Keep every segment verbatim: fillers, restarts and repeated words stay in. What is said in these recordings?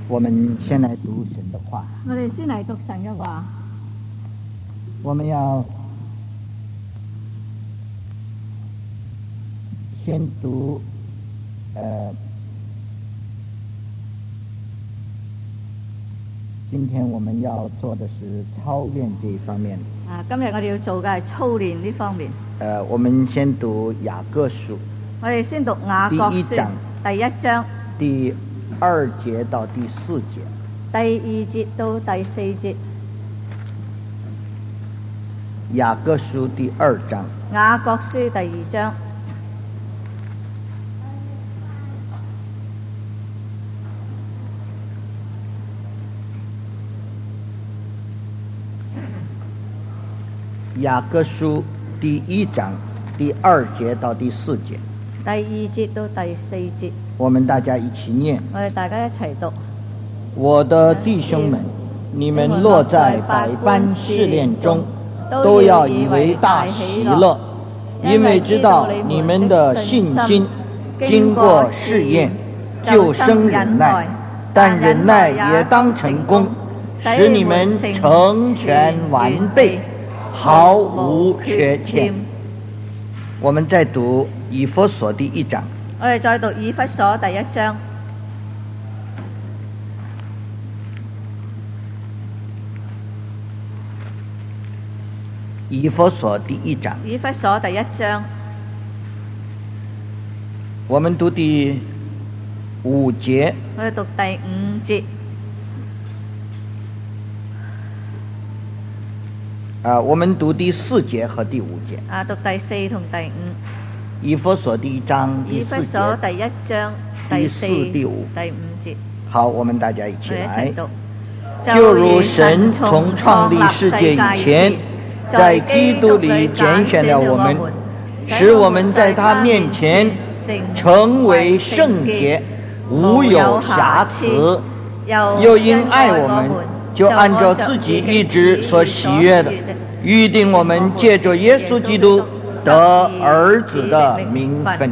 我们先来读神的话。 我哋先嚟讀神嘅話。 我們要先讀，呃，今天我們要做的是操練這一方面。 啊，今日我哋要做嘅係操練呢方面。 呃，我們先讀雅各書。 我哋先讀雅各書第一章， 第一章第二節到第四節。 第二節到第四節。 雅各書第二章。 雅各書第二章。 雅各書第一章第二節到第四節。 第二節到第四節。 我們大家一起念。 我哋大家一齊讀。 我的弟兄們，你們落在百般試煉中，都要以為大喜樂，因為知道你們的信心經過試驗，就生忍耐。但忍耐也當成功，使你們成全完備，毫無缺欠。我們再讀以弗所第一章。 我哋再讀以弗所第一章。 以弗所第一章。 以弗所第一章。 我們讀第五節。 我哋讀第五節。 啊，我們讀第四節和第五節。 啊，讀第四同第五。 以弗所第一章第四節。 以弗所第一章第四、 第五、 第五節。 好，我們大家一起來。 就如神從創立世界以前，在基督裏揀選了我們，使我們在他面前成為聖潔，無有瑕疵。又因愛我們，就按照自己意志所喜悅的，預定我們借着耶穌基督得兒子的名分。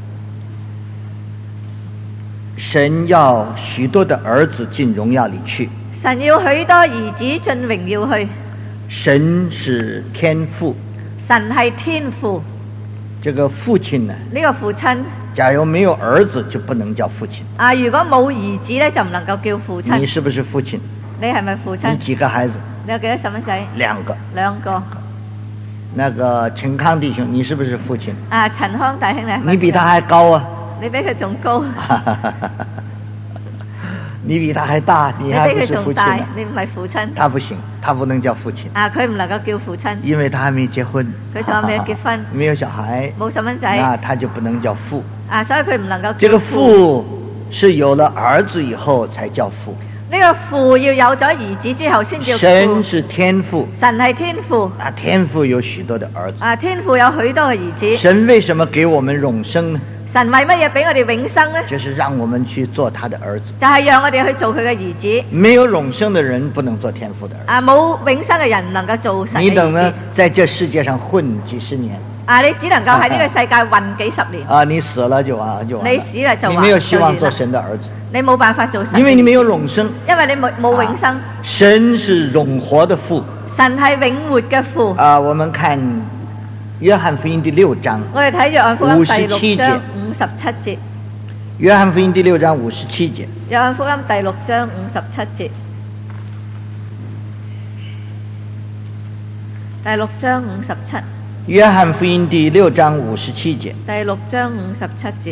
神要許多的兒子進榮耀裏去。 神要許多兒子進榮耀去。 神是天父。 神係天父。 這個父親呢？ 呢個父親。 假如沒有兒子，就不能叫父親。 啊，如果冇兒子呢，就唔能夠叫父親。 你是不是父親？ 你係咪父親？ 你幾個孩子？ 你有幾多細蚊仔？ 兩個。 兩個。 那個陳康弟兄，你是不是父親？ 啊，陳康大兄呢？ 你比他還高啊！ 你比佢仲高。 你比他還大，你還不是父親？ 你唔係父親。 他不行，他不能叫父親。 啊，佢唔能夠叫父親。 因為他還沒結婚。 佢仲未結婚。 沒有小孩。 冇細蚊仔。 那他就不能叫父。 啊，所以佢唔能夠叫父。 這個父是有了兒子以後才叫父。 呢個父要有咗兒子之後先叫父。 神是天父。 神係天父。 啊，天父有許多的兒子。 啊，天父有許多嘅兒子。 神為什麼給我們永生呢？ 神為乜嘢俾我哋永生呢？ 就是讓我們去做他的兒子。 就係讓我哋去做佢嘅兒子。 沒有永生的人不能做天父的兒子。 啊，冇永生嘅人唔能夠做神嘅兒子。 你等呢，在這世界上混幾十年。 啊，你只能夠喺呢個世界混幾十年。 啊，你死了就完就完了。 你死了就完。 你沒有希望做神的兒子。 你冇辦法做神。 因為你沒有永生。 因為你冇冇永生。 神是永活的父。 神係永活嘅父。 啊，我們看約翰福音第六章。 我哋睇約翰福音第六章五十七節。 約翰福音第六章五十七節。 約翰福音第六章五十七節。第六章五十七。 約翰福音第六章五十七節。 第六章五十七節。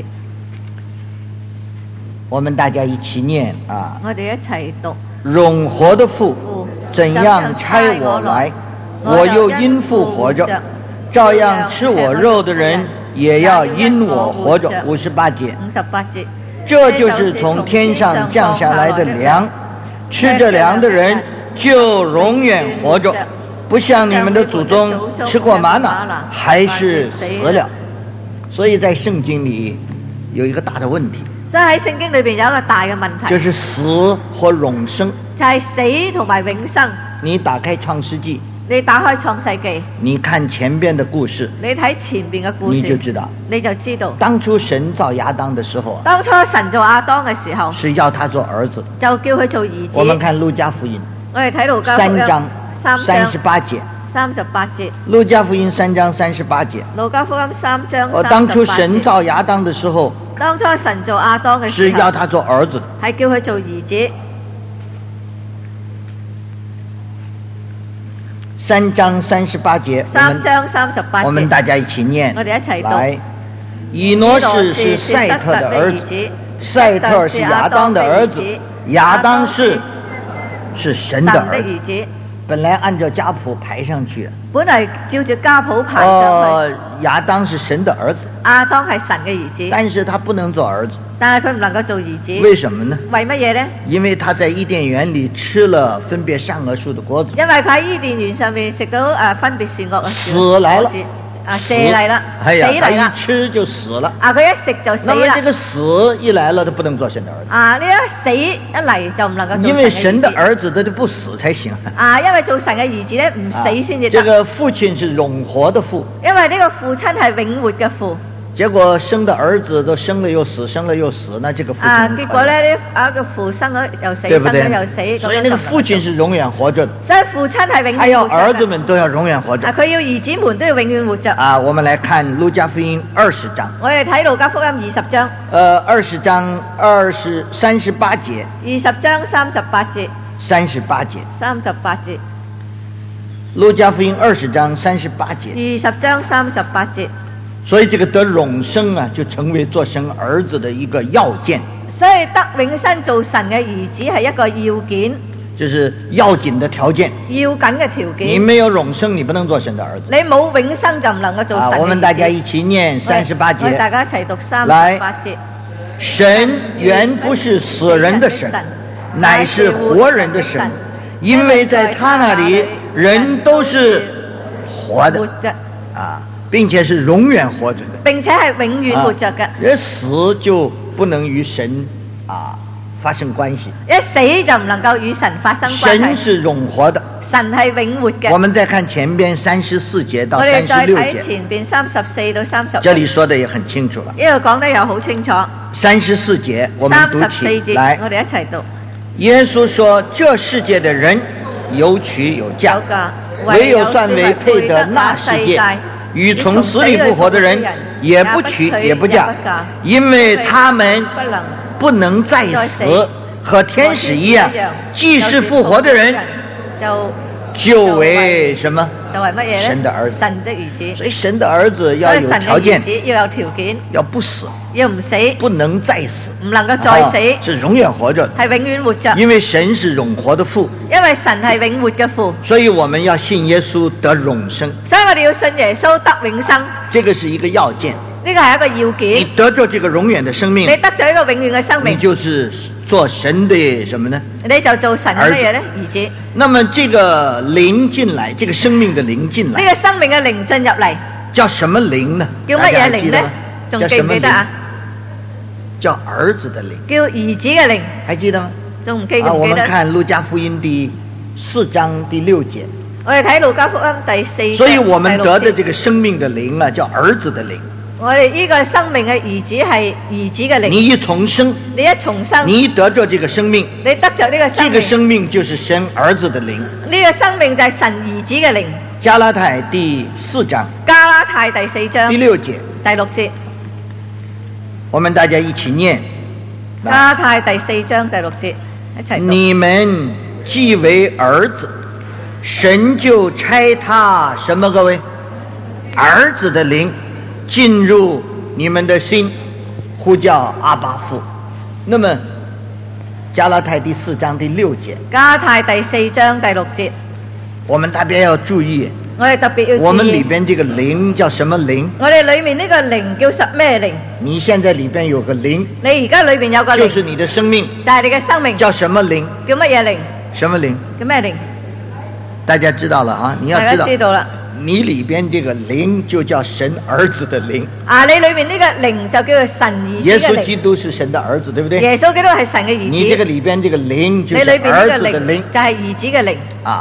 我們大家一起念啊！ 我哋一齊讀。 永活的父，怎樣差我來，我又因父活着，照樣吃我肉的人也要因我活着。五十八節。 五十八節。 這就是從天上降下來的糧，吃這糧的人就永遠活着，不像你們的祖宗吃過瑪納，還是死了。所以在聖經裏有一個大的問題。 所以喺聖經裏邊有一個大嘅問題， 就是死或永生， 就係死同埋永生。 你打開創世紀， 你打開創世記， 你看前邊的故事， 你睇前邊嘅故事， 你就知道， 你就知道， 當初神造亞當的時候， 當初神做亞當嘅時候， 是要他做兒子， 就叫佢做兒子。 我們看路加福音， 我哋睇路加福音三章三三十八節， 三十八節， 路加福音三章三十八節。 路加福音三章哦，當初神造亞當的時候， 當初神做亞當嘅時候， 是要他做兒子， 係叫佢做兒子。 三章三十八節， 三章三十八節， 我們大家一起念， 我哋一齊讀。 來，以諾士是賽特的兒子，賽特是亞當的兒子，亞當是是神的兒子。本來按照家譜排上去， 本來照住家譜排上去。 哦，亞當是神的兒子， 亞當係神嘅兒子， 但是他不能做兒子。 但係佢唔能夠做兒子， 為什麼呢？ 為乜嘢呢？ 因為他在伊甸園裏吃了分別善惡樹的果子。 因為佢喺伊甸園上面食到誒分別善惡嘅死來了， 啊蛇嚟啦， 哎呀， 死嚟啦， 他一吃就死了。 啊，佢一食就死啦。 那麼這個死一來了，他不能做神的兒子。 啊，呢一死一嚟就唔能夠做神嘅兒子。 因為神的兒子他就不死才行。 啊，因為做神嘅兒子咧唔死先至得。 這個父親是永活的父。 因為呢個父親係永活嘅父。 結果生的兒子都生了又死，生了又死，那這個父親啊，結果咧呢啊個父生咗又死， 對不對？ 生咗又死， 所以那個父親是永遠活着的。 所以父親係永遠活着的。 還有兒子們都要永遠活着。 啊，佢要兒子們都要永遠活着。 啊，我們來看路加福音二十章。 我哋睇路加福音二十章。 呃，二十章二十三十八節。 二十章三十八節。 三十八節。 三十八節。 路加福音二十章三十八節。 二十章三十八節。 所以這個得永生啊，就成為做神兒子的一個要件。 所以得永生做神嘅兒子係一個要件， 就是要緊的條件。 要緊嘅條件。 你沒有永生，你不能做神的兒子。 你冇永生就唔能夠做神嘅兒子。 啊，我們大家一起念三十八節。 我哋大家一齊讀三十八節。 神原不是死人的神，乃是活人的神，因為在他那裏人都是活的。啊。並且是永遠活着的， 並且係永遠活着嘅。 人、啊、死就不能與神啊發生關係， 一死就唔能夠與神發生關係。 神是永活的， 神係永活嘅。 我們再看前邊三十四節到三十六節。 我哋再睇前邊三十四到三十。 這裡說得也很清楚了。 呢度講得又好清楚。 三十四節，我們讀起來。 我哋一齊讀。 耶穌說：這世界的人有娶有嫁，唯有算為配得那世界與從死裡復活的人，也不娶也不嫁，因為他們不能再死，和天使一樣。既是復活的人，就為什麼？ 就為乜嘢呢？ 神的兒子。 神的兒子。 所以神的兒子要有條件， 要有條件， 要不死， 要唔死， 不能再死， 唔能夠再死， 是永遠活着， 係永遠活着。 因為神是永活的父， 因為神係永活嘅父， 所以我們要信耶穌得永生。 所以我哋要信耶穌得永生， 這個是一個要件。 呢個係一個要件。 你得咗這個永遠的生命， 你得咗一個永遠嘅生命， 你就是做神的什麼呢？ 你就做神嘅乜嘢呢？兒子。 那麼這個靈進來，這個生命的靈進來， 呢個生命嘅靈進入嚟， 叫什麼靈呢？ 叫乜嘢靈呢？仲記唔記得啊？ 叫兒子的靈， 叫兒子嘅靈， 還記得嗎？ 仲唔記唔記得？ 啊，我們看路加福音第四章第六節。 我哋睇路加福音第四章。 所以我們得的這個生命的靈啊，叫兒子的靈。 我哋呢個生命嘅兒子係兒子嘅靈。 你一重生， 你一重生， 你一得着這個生命， 你得着呢個生命， 這個生命就是神兒子的靈。 呢個生命就係神兒子嘅靈。 加拉太第四章。 加拉太第四章第六節。 第六節。 我們大家一起念。 加拉太第四章第六節，一齊讀。 你們既為兒子，神就差他什麼？各位，兒子的靈進入你們的心，呼叫阿爸父。那麼加拉太第四章第六節。 加拉太第四章第六節， 我們特別要注意。 我哋特別要注意。 我們裏邊這個靈叫什麼靈？ 我哋裏面呢個靈叫什咩靈？ 你現在裏邊有個靈。 你而家裏邊有個靈。 就是你的生命。 就係你嘅生命。 叫什麼靈？ 叫乜嘢靈？ 什麼靈？ 叫咩靈？ 大家知道了啊！你要知道。 大家知道了。 你裏邊這個靈就叫神兒子的靈啊！你裏面呢個靈就叫做神兒子嘅靈。 耶穌基督是神的兒子，對不對？ 耶穌基督係神嘅兒子。 你這個裏邊這個靈就是兒子的靈， 就係兒子嘅靈。 啊，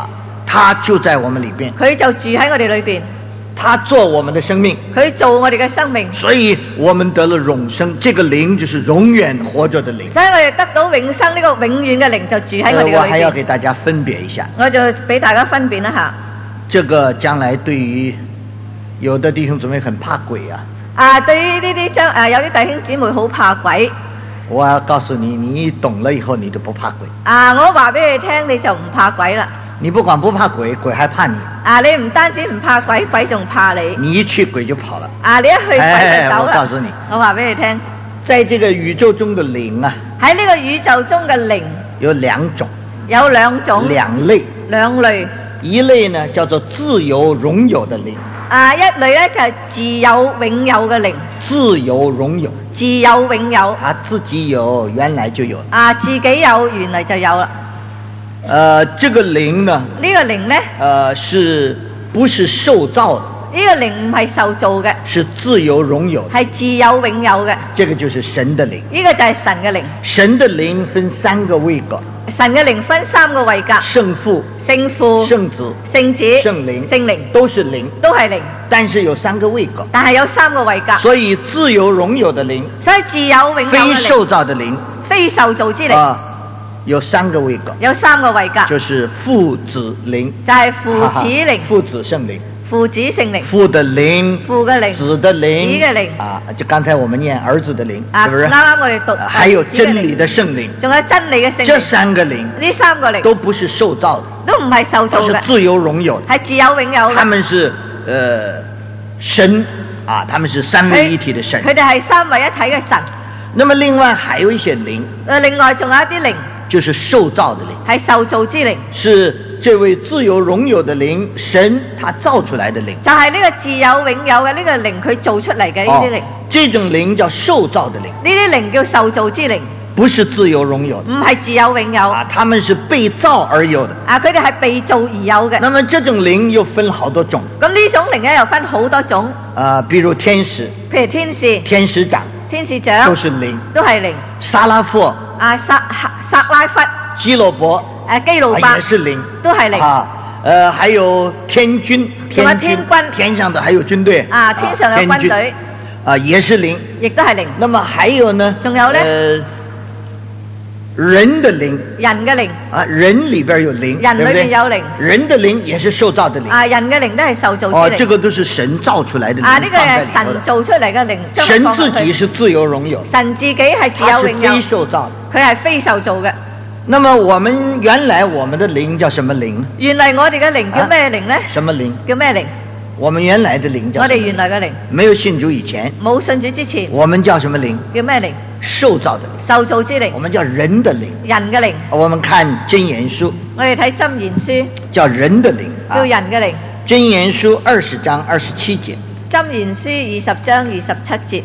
他就在我們裏邊， 佢就住喺我哋裏邊， 他做我們的生命， 佢做我哋嘅生命， 所以我們得了永生。這個靈就是永遠活着的靈。 所以我哋得到永生，呢個永遠嘅靈就住喺我哋嘅裏邊。 呃我還要給大家分別一下， 我就俾大家分辨一下。 這個將來對於有的弟兄姊妹很怕鬼啊。 啊，對於呢啲將誒有啲弟兄姊妹好怕鬼。 我要告訴你，你懂了以後你就不怕鬼。 啊，我話俾你聽，你就唔怕鬼啦。 你不管不怕鬼，鬼還怕你。 啊，你唔單止唔怕鬼，鬼仲怕你。 你一去鬼就跑了。 啊，你一去鬼就走啦。 我告訴你， 我話俾你聽， 在這個宇宙中的靈啊， 喺呢個宇宙中嘅靈有兩種， 有兩種， 兩類， 兩類。 一類呢叫做自由擁有的靈。 啊，一類咧就係自有永有嘅靈。 自由擁有， 自有永有。 他自己有，原來就有。 啊，自己有，原來就有啦。 呃，這個靈呢？ 呢個靈咧？ 呃，是不是受造的？ 呢個靈唔係受造嘅， 是自由擁有， 係自有永有嘅。 這個就是神的靈。 呢個就係神嘅靈。 神的靈分三個位格。 神嘅靈分三個位格。 聖父、 聖父、 聖子、 聖子、 聖靈、 聖靈都是靈， 都係靈。 但是有三個位格。 但係有三個位格。 所以自由擁有的靈， 所以自有永有嘅靈， 非受造的靈， 非受造之靈。 啊，有三個位格。 有三個位格。 就是父子靈。 就係父子靈。 父子聖靈。 父子聖靈。 父的靈。 父嘅靈。 子的靈。 子嘅靈。 啊，就剛才我們念兒子的靈， 啊， 是不是？ 啱啱我哋讀。 啊，還有真理的聖靈。 仲有真理嘅聖靈。 這三個靈。 呢三個靈。 都不是受造的。 都唔係受造嘅。 都是自由擁有的。 係自有永有嘅。 他們是，呃，神啊，他們是三位一體的神。 佢哋係三位一體嘅神。 那麼另外還有一些靈。 誒，另外仲有一啲靈。 就是受造的靈。 係受造之靈。 是這位自由擁有的靈，神他造出來的靈。 就係呢個自有永有嘅呢個靈，佢做出嚟嘅呢啲靈。 這種靈叫受造的靈。 呢啲靈叫受造之靈。 不是自由擁有的。 唔係自有永有。 啊，他們是被造而有的。 啊，佢哋係被造而有嘅。 那麼這種靈又分好多種。 咁呢種靈咧又分好多種。 啊，比如天使。 譬如天使。 天使長。 天使長。 都是靈。 都係靈。 撒拉弗。 啊，撒撒拉弗。 基羅伯。 誒，基路伯。 也是靈。 都係靈。 啊，呃，還有天軍。 天軍。天軍。 天上的還有軍隊。 啊，天上有軍隊。 啊，也是靈。 亦都係靈。 那麼還有呢？ 仲有咧？ 呃。人的靈， 人嘅靈啊，人裏邊有靈， 人裏邊有靈， 人的靈也是受造的靈。 啊，人嘅靈都係受造之靈。 哦，這個都是神造出來的靈。 啊，呢個係神造出嚟嘅靈。 神自己是自由擁有。 神自己係自有永有。 他是非受造的。 佢係非受造嘅。 那麼我們原來我們的靈叫什麼靈？ 原來我哋嘅靈叫咩靈呢？ 什麼靈？ 叫咩靈？ 我們原來的靈叫。 我哋原來嘅靈。 沒有信主以前。 冇信主之前。 我們叫什麼靈？ 叫咩靈？ 受造的靈。 受造之靈。 我們叫人的靈。 人嘅靈。 我們看箴言書。 我哋睇箴言書。 叫人的靈。 叫人嘅靈。 箴言書二十章二十七節。 箴言書二十章二十七節。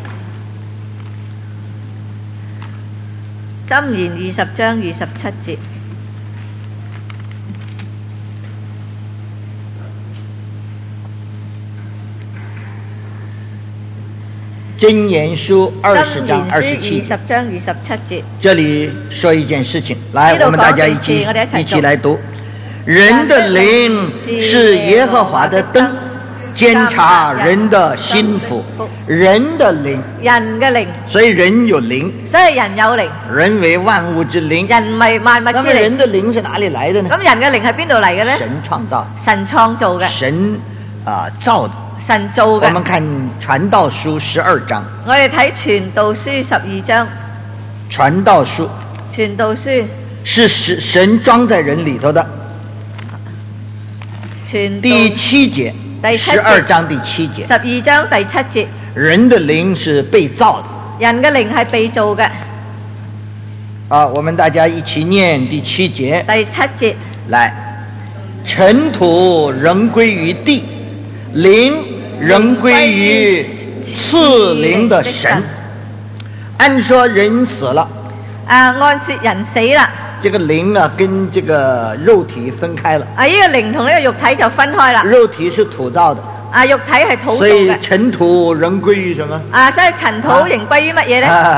箴言二十章二十七節。 箴言書二十章二十七。 二十章二十七節。 這裡說一件事情，來，我們大家一起一起來讀。人的靈是耶和華的燈，監察人的心腹。人的靈， 人嘅靈， 所以人有靈， 所以人有靈。 人為萬物之靈， 人為萬物之靈。 那麼人的靈是哪裡來的呢？ 咁人嘅靈係邊度嚟嘅呢？ 神創造， 神創造嘅。 神啊造的。 神造嘅。 我們看傳道書十二章。 我哋睇傳道書十二章。 傳道書。 傳道書。 是神神裝在人裡頭的。 傳第七節。 第七節。 十二章第七節。 十二章第七節。 人的靈是被造的。 人嘅靈係被造嘅。 啊，我們大家一起念第七節。 第七節。 來，塵土仍歸於地。靈仍歸於賜靈的神。按說人死了， 啊，按說人死了， 這個靈啊跟這個肉體分開了。 啊，呢個靈同呢個肉體就分開啦。 肉體是土造的， 啊，肉體係土造嘅。 所以塵土仍歸於什麼？ 啊，所以塵土仍歸於乜嘢呢？ 啊，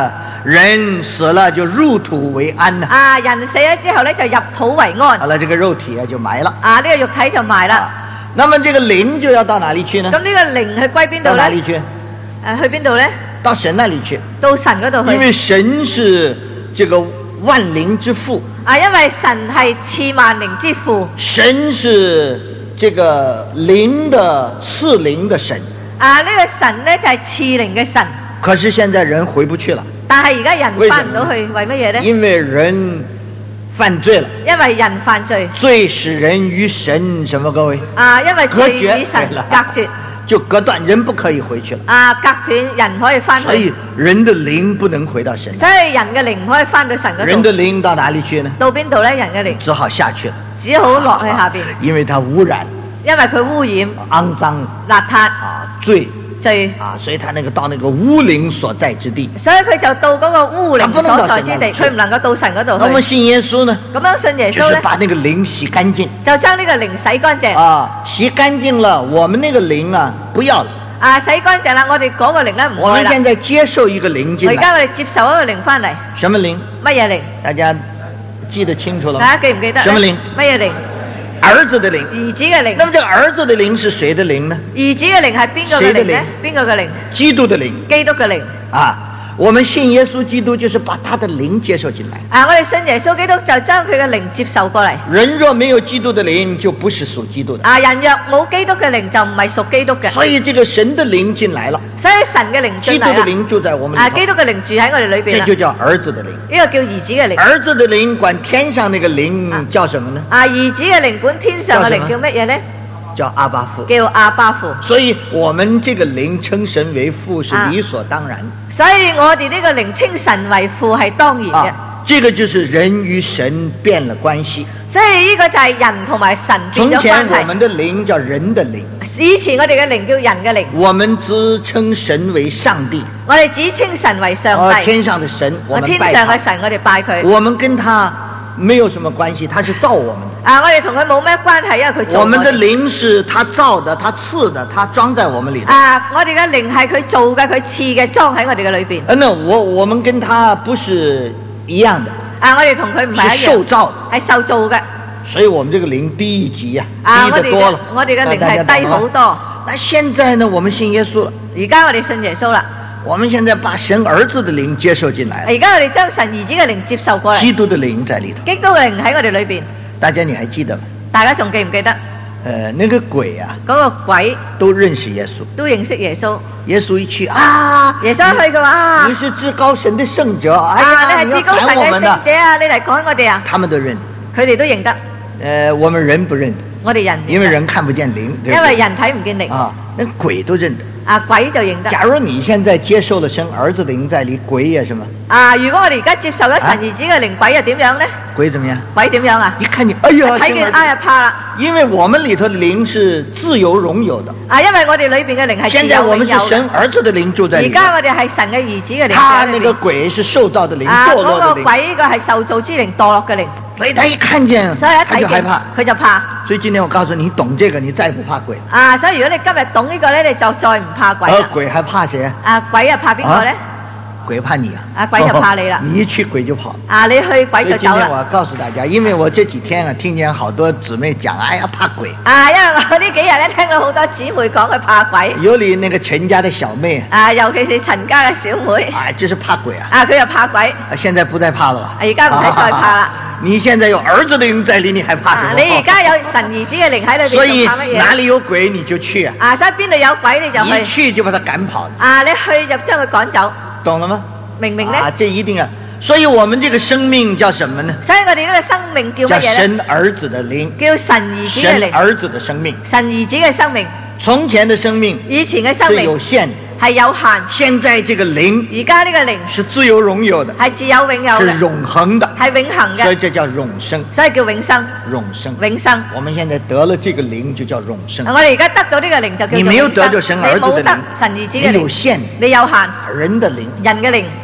人死了就入土為安呐。 啊，人死咗之後咧就入土為安。 好了，這個肉體啊就埋了。 啊，呢、這個肉體就埋啦。 啊，那麼這個靈就要到哪裏去呢？ 咁呢個靈去歸邊度咧？ 到哪裏去？ 誒、啊，去邊度咧？ 到神那裏去。 到神嗰度去。 因為神是這個萬靈之父。 啊，因為神係賜萬靈之父。 神是這個靈的賜靈的神。 啊，呢、這個神咧就係賜靈嘅神。 可是現在人回不去了。 但係而家人翻唔到去，為乜嘢咧？ 因為人犯罪了。 因為人犯罪。 罪使人與神什麼？各位？ 啊，因為罪與神隔絕。 就隔斷，人不可以回去了。 啊，隔斷人可以翻去。 所以人的靈不能回到神。 所以人嘅靈唔可以翻到神嗰度。 人的靈到哪裏去呢？ 到邊度咧？人嘅靈只好下去了。 只好落去下邊。 因為它污染。 因為佢污染。 骯髒。 邋遢。 啊，罪。 罪啊，所以他那個到那個污靈所在之地， 所以佢就到嗰個污靈所在之地，佢唔能夠到神嗰度去。 那麼信耶穌呢？ 咁樣信耶穌就是把那個靈洗乾淨， 就將呢個靈洗乾淨。 啊，洗乾淨了，我們那個靈啊不要了。 啊，洗乾淨啦，我哋嗰個靈咧唔愛啦。 我們現在接受一個靈進來。 而家我哋接受一個靈翻嚟。 什麼靈？ 乜嘢靈？ 大家記得清楚了嗎？ 大家記唔記得？ 什麼靈？ 乜嘢靈？ 兒子的靈。 兒子嘅靈。 那麼這個兒子的靈是誰的靈呢？ 兒子嘅靈係邊個嘅靈呢？邊個嘅靈？ 基督的靈。 基督嘅靈。 啊，我們信耶穌基督就是把他的靈接受進來。 啊，我哋信耶穌基督就將佢嘅靈接受過嚟。 人若沒有基督的靈，就不是屬基督的。 啊，人若冇基督嘅靈，就唔係屬基督嘅。 所以這個神的靈進來了。 所以神嘅靈進來啦。 基督的靈住在我們裏頭。 啊，基督嘅靈住喺我哋裏邊。 這就叫兒子的靈。 呢個叫兒子嘅靈。 兒子的靈管天上那個靈叫什麼呢？ 啊，兒子嘅靈管天上嘅靈叫乜嘢呢？ 叫阿爸父。 叫阿爸父。 所以我們這個靈稱神為父是理所當然。 所以我哋呢個靈稱神為父係當然嘅。 啊，這個就是人與神變了關係。 所以呢個就係人同埋神變咗關係。從前我們的靈叫人的靈。 以前我哋嘅靈叫人嘅靈。 我們只稱神為上帝。 我哋只稱神為上帝。 啊，天上的神，我們拜他。 天上嘅神，我哋拜佢。 我們跟他沒有什麼關係，他是造我們的。 啊，我哋同佢冇咩關係，因為佢造我們。 我們的靈是他造的，他賜的，他裝在我們裏頭。 啊，我哋嘅靈係佢做嘅，佢賜嘅，裝喺我哋嘅裏邊。 啊，那我我們跟他不是一樣的。 啊，我哋同佢唔係一樣。 是受造的。 係受造嘅。 所以我們這個靈低一級呀， 啊， 低得多了。 我哋嘅靈係低好多。 那現在呢，我們信耶穌了。 而家我哋信耶穌啦。 我們現在把神兒子的靈接受進來了。 而家我哋將神兒子嘅靈接受過嚟。 基督的靈在裏頭。 基督嘅靈喺我哋裏邊。 大家你還記得嗎？ 大家仲記唔記得？ 呃，那個鬼啊， 嗰個鬼都認識耶穌， 都認識耶穌。 耶穌一去啊， 耶穌去嘅話， 你是至高神的聖者， 啊，你係至高神嘅聖者啊，你嚟趕我哋啊。 他們都認， 佢哋都認得。 呃，我們人不認得， 我哋人因為人看不見靈， 因為人睇唔見靈啊，那鬼都認得。 啊，鬼就認得。 假如你現在接受了神兒子的靈在裏，鬼也什麼？ 啊，如果我哋而家接受咗神兒子嘅靈，鬼又點樣呢？ 鬼怎麼樣？ 鬼點樣啊？ 一看你，哎呀， 睇見哎呀怕啦！ 因為我們裏頭的靈是自由榮有的。 啊，因為我哋裏邊嘅靈係自由榮有的。現在我們是神兒子的靈住在裏。 而家我哋係神嘅兒子嘅靈。 他那個鬼是受造的靈，墮落的靈。 啊，嗰個鬼個係受造之靈，墮落嘅靈。 所以他一看見， 所以一睇見他就害怕， 佢就怕。 所以今天我告訴你，你懂這個，你再不怕鬼。 啊，所以如果你今日懂呢個咧，你就再唔怕鬼啦。 而鬼還怕誰？ 啊，鬼啊怕邊個咧？ 鬼怕你啊！ 啊，鬼就怕你啦！ 你一去鬼就跑。 啊，你去鬼就走啦。 今天我告訴大家，因為我這幾天啊，聽見好多姊妹講，哎呀怕鬼。 啊，因為我呢幾日咧聽到好多姊妹講佢怕鬼。 有你那個陳家的小妹。 啊，尤其是陳家嘅小妹。 啊，就是怕鬼啊。 啊，佢又怕鬼。 啊，現在不再怕了吧？ 而家唔使再怕啦。 你現在有兒子的靈在裏，你還怕什麼？ 你而家有神兒子嘅靈喺裏邊， 所以怕乜嘢？ 哪裏有鬼你就去啊！ 啊，所以邊度有鬼你就去。 一去就把他趕跑。 啊，你去就將佢趕走。 懂了嗎？ 明唔明呢？ 啊，這一定啊！所以我們這個生命叫什麼呢？ 所以我哋呢個生命叫乜嘢呢？ 叫神兒子的靈， 叫神兒子嘅靈， 神兒子的生命， 神兒子嘅生命。 從前的生命， 以前嘅生命是有限， 係有限。 現在這個靈， 而家呢個靈是自由榮有的， 係自有永有嘅， 是永恆的， 係永恆嘅， 所以這叫永生， 所以叫永生。 永生， 永生。 我們現在得了這個靈，就叫永生。 我哋而家得到呢個靈就叫永生。 你沒有得到神兒子的靈， 你冇得神兒子嘅靈， 你有限， 你有限。 人的靈， 人嘅靈。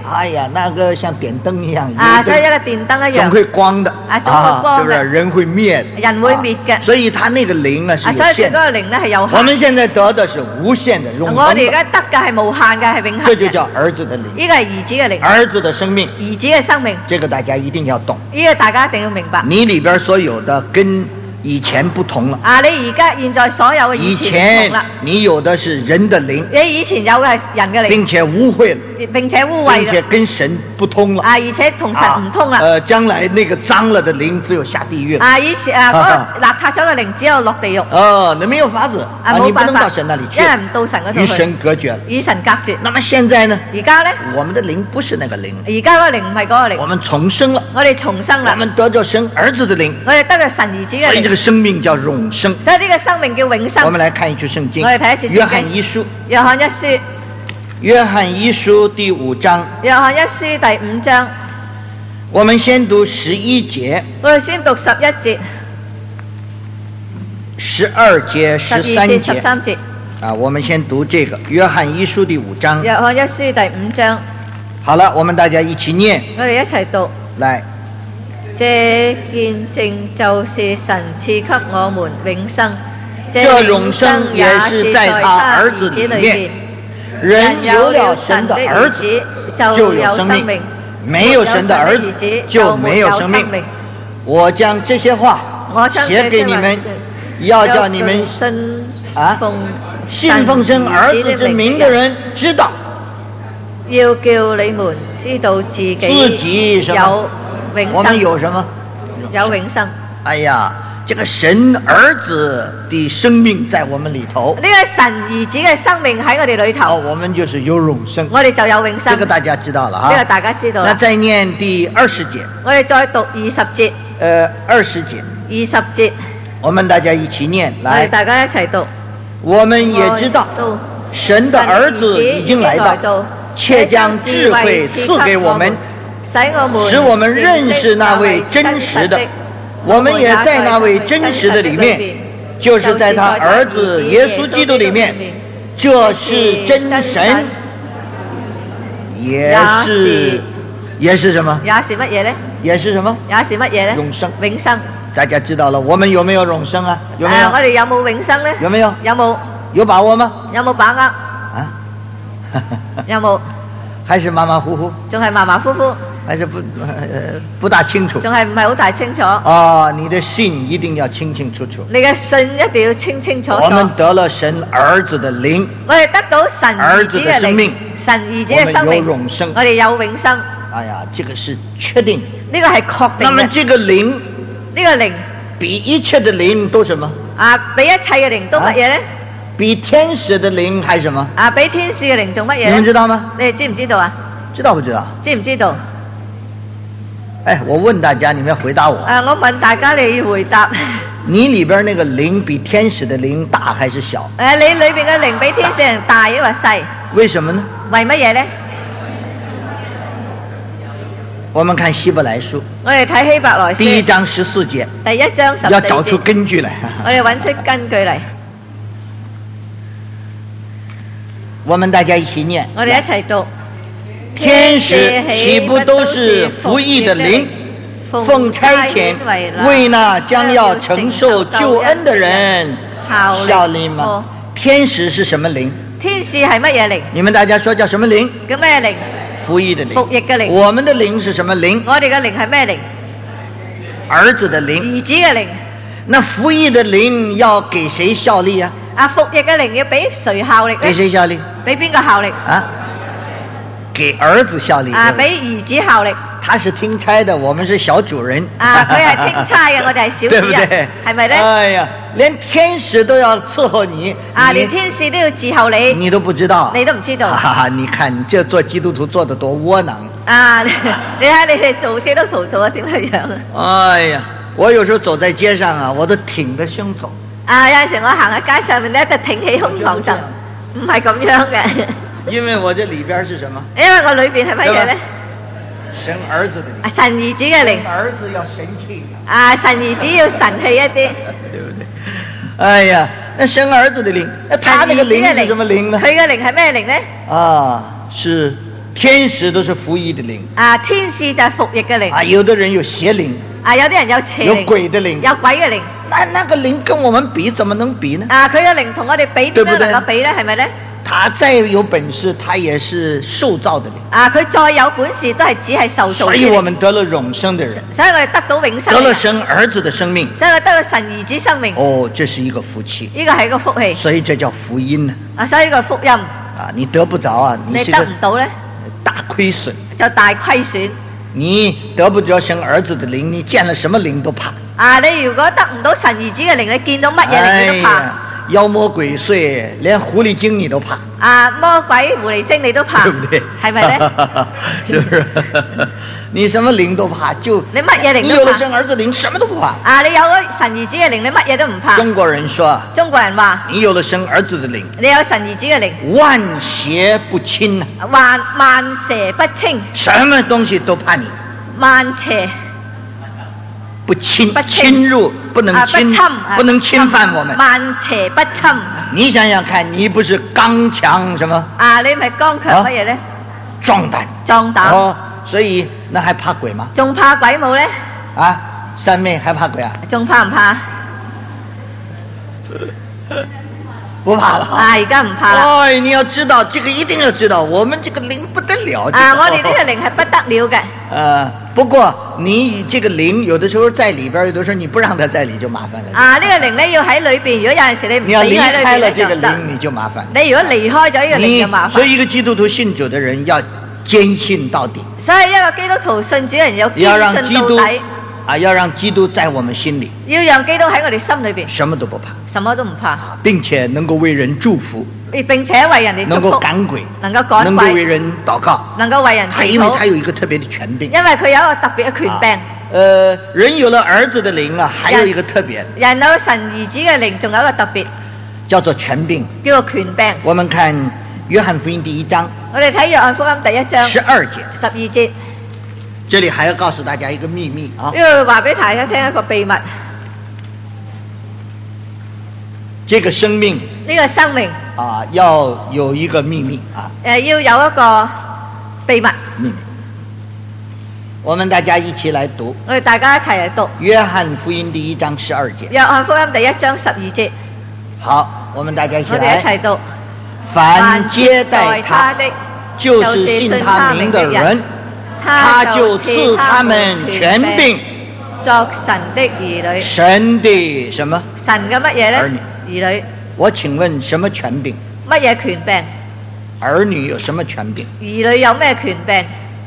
哎呀，那個像點燈一樣， 啊，所以一個電燈一樣， 總會光的， 啊，總會光嘅， 是不是？人會滅， 人會滅嘅， 所以他那個靈呢是有所以佢嗰限。 個靈呢係有限。 我們現在得的是無限的、永恒的。 我哋而家得嘅係無限嘅，係永恒嘅。 這就叫兒子的靈。 呢個係兒子嘅靈。 兒子的生命。 兒子嘅生命。 這個大家一定要懂。 呢個大家一定要明白。 你裏邊所有的跟以前不同了。 啊！你而家現在所有嘅以前唔同啦。 你有的是人的靈。 你以前有嘅係人嘅靈。 並且污穢了。 並且污穢。並且跟神不通了。 啊！而且同神唔通啦。 呃，將來那個髒了的靈只有下地獄。 啊！以前啊，嗰個邋遢咗嘅靈只有落地獄。 哦，那沒有法子。 啊，冇辦法。 你不能到神那裡去。 因為唔到神嗰度去。 與神隔絕。 與神隔絕。 那麼現在呢？ 而家呢？ 我們的靈不是那個靈。 而家嗰個靈唔係嗰個靈。 我們重生了。 我哋重生啦。 我們得咗神兒子的靈。 我哋得咗神兒子嘅靈。 所以這個生命叫永生。 所以呢個生命叫永生。 我們來看一句聖經。 我哋睇一節聖經。 約翰一書。 約翰一書。 約翰一書第五章。 約翰一書第五章。 我們先讀十一節。 我哋先讀十一節。 十二節、十三節。 十三節。 啊，我們先讀這個約翰一書第五章。 約翰一書第五章。 好了，我們大家一起念。 我哋一齊讀。 來。 這見證就是神賜給我們永生， 這永生也是在他兒子裏面。人有了神的兒子，就有生命；沒有神的兒子，就沒有生命。我將這些話寫給你們，要叫你們啊信奉神兒子之名的人知道， 要叫你們知道自己自己什麼？我們有什麼？ 有永生。 哎呀，這個神兒子的生命在我們裏頭。 呢個神兒子嘅生命喺我哋裏頭。 哦，我們就是有永生。 我哋就有永生。 這個大家知道了哈。 呢個大家知道。 那再念第二十節。 我哋再讀二十節。 呃，二十節。 二十節。 我們大家一起念，來。 我哋大家一齊讀。 我們也知道，神的兒子已經來到，且將智慧賜給我們。使我們認識那位真實的，我們也在那位真實的裡面，就是在他兒子耶穌基督裡面，這是真神，也是也是什麼？ 也是乜嘢呢？ 也是什麼？ 也是乜嘢呢？ 永生。 永生。 大家知道了，我們有沒有永生啊？有沒有？ 我哋有冇永生呢？ 有沒有？ 有冇？ 有把握嗎？ 有冇把握？ 啊？ 有冇？ 還是馬馬虎虎？ 仲係馬馬虎虎？ 還是不呃不大清楚？ 仲係唔係好大清楚？ 哦，你的信一定要清清楚楚。 你嘅信一定要清清楚楚。 我們得了神兒子的靈。 我哋得到神兒子嘅靈，神兒子嘅生命。 我們有永生。 我哋有永生。 哎呀，這個是確定。 呢個係確定嘅。 那麼這個靈， 呢個靈比一切的靈都什麼？ 啊，比一切嘅靈都乜嘢呢？ 比天使的靈還什麼？ 啊，比天使嘅靈仲乜嘢？ 你們知道嗎？ 你哋知唔知道啊？ 知道不知道？ 知唔知道？ 哎，我問大家，你們要回答我。 啊，我問大家，你要回答。 你裏邊那個靈比天使的靈大還是小？ 誒，你裏邊嘅靈比天使靈大抑或細？ 為什麼呢？ 為乜嘢呢？ 我們看希伯來書。 我哋睇希伯來書。 第一章十四節。 第一章十四節。 要找出根據來。 我哋揾出根據嚟。 我們大家一起念。 我哋一齊讀。 天使豈不都是服役的靈，奉差遣為那將要承受救恩的人效力嗎？天使是什麼靈？ 天使係乜嘢靈？ 你們大家說叫什麼靈？ 叫咩靈？ 服役的靈。 服役嘅靈。 我們的靈是什麼靈？ 我哋嘅靈係咩靈？ 兒子的靈。 兒子嘅靈。 那服役的靈要給誰效力啊？ 啊，服役嘅靈要俾誰效力呢？ 給誰效力？ 俾邊個效力？ 啊？給兒子效力啊，俾兒子效力。 他是聽差的，我們是小主人。 啊，佢係聽差嘅，我哋係小主人， 對不對？ 係咪呢？ 哎呀，連天使都要伺候你。 啊，連天使都要伺候你。 你都不知道。 你都唔知道。 哈哈，你看你這做基督徒做得多窩囊。 啊，你睇你哋做基督徒做得點樣啊？ 哎呀，我有時候走在街上啊，我都挺着胸走。 啊，有陣時我行喺街上面咧，就挺起胸膛走，唔係咁樣嘅。 因為我這裏邊是什麼？ 因為我裏邊係乜嘢咧？ 神兒子的靈。 啊，神兒子嘅靈。 兒子要神氣。 啊，神兒子要神氣一啲。對不對？哎呀，那神兒子的靈，那他那個靈是什麼靈呢？ 佢嘅靈係咩靈呢？ 啊，是天使都是服役的靈。 啊，天使就係服役嘅靈。 啊，有的人有邪靈。 啊，有啲人有邪靈。 有鬼的靈。 有鬼嘅靈。 那那個靈跟我們比，怎麼能比呢？ 啊，佢嘅靈同我哋比，點樣能夠比呢？係咪呢？ 他再有本事，他也是受造的靈。 啊，佢再有本事，都係只係受造的靈。 所以我們得了永生的人。 所以我哋得到永生。 得了神兒子的生命。 所以我得了神兒子生命。 哦，這是一個福氣。 呢個係一個福氣。 所以這叫福音呢。 啊，所以呢個福音。 啊，你得不着啊， 你得唔到呢？ 大虧損。就大虧損。 你得不着神兒子的靈，你見了什麼靈都怕。 啊，你如果得唔到神兒子嘅靈，你見到乜嘢靈你都怕。哎妖魔鬼祟，連狐狸精你都怕。 啊，魔鬼狐狸精你都怕， 對不對？ 係咪呢？ 是不是？你什麼靈都怕，就你乜嘢靈都怕。 你有了神兒子靈，什麼都不怕。 啊，你有咗神兒子嘅靈，你乜嘢都唔怕。 中國人說， 中國人話， 你有了神兒子的靈， 你有神兒子嘅靈， 萬邪不侵啊！ 萬萬邪不侵， 什麼東西都怕你。 萬邪。 不侵，不侵入，不能侵， 啊、 不, 不能侵犯我們。 萬邪不侵。 你想想看，你不是剛強什麼？ 啊，你咪剛強乜嘢呢？ 壯膽。 壯膽。 哦，所以那還怕鬼嗎？ 仲怕鬼冇呢？ 啊，三妹還怕鬼啊？ 仲怕唔怕？ 不怕了啊！而家唔怕啦。 哎，你要知道，這個一定要知道，我們這個靈不得了。 啊，我哋呢個靈係不得了嘅。 呃，不過你這個靈有的時候在裏邊，有的時候你不讓它在裏就麻煩了。 啊，呢個靈咧要喺裏邊，如果有陣時你唔俾喺裏邊， 你要離開了這個靈，你就麻煩。 你如果離開咗呢個靈就麻煩。 所以一個基督徒信主的人要堅信到底。 所以一個基督徒信主人要堅信到底。 啊，要讓基督在我們心裏， 要讓基督喺我哋心裏邊， 什麼都不怕， 什麼都唔怕， 並且能夠為人祝福， 並且為人哋祝福， 能夠趕鬼， 能夠趕鬼， 能夠為人禱告， 能夠為人祈禱， 因為他有一個特別的權柄， 因為佢有一個特別嘅權柄。 呃，人有了兒子的靈啊，還有一個特別， 人有神兒子嘅靈，仲有一個特別， 叫做權柄， 叫做權柄。 我們看約翰福音第一章， 我哋睇約翰福音第一章十二節， 十二節。 這裡還要告訴大家一個秘密啊！ 因為話俾大家聽一個秘密， 這個生命呢個生命啊，要有一個秘密啊！ 誒，要有一個秘密。 秘密。我們大家一起來讀。 我哋大家一齊嚟讀。 約翰福音第一章十二節。 約翰福音第一章十二節。 好，我們大家一起來。 我哋一齊讀。 凡接待他的，就是信他名的人。他就賜他們權柄， 作神的兒女。 神的什麼？ 神嘅乜嘢呢？兒女。 我請問什麼權柄？ 乜嘢權柄？ 兒女有什麼權柄？ 兒女有咩權柄？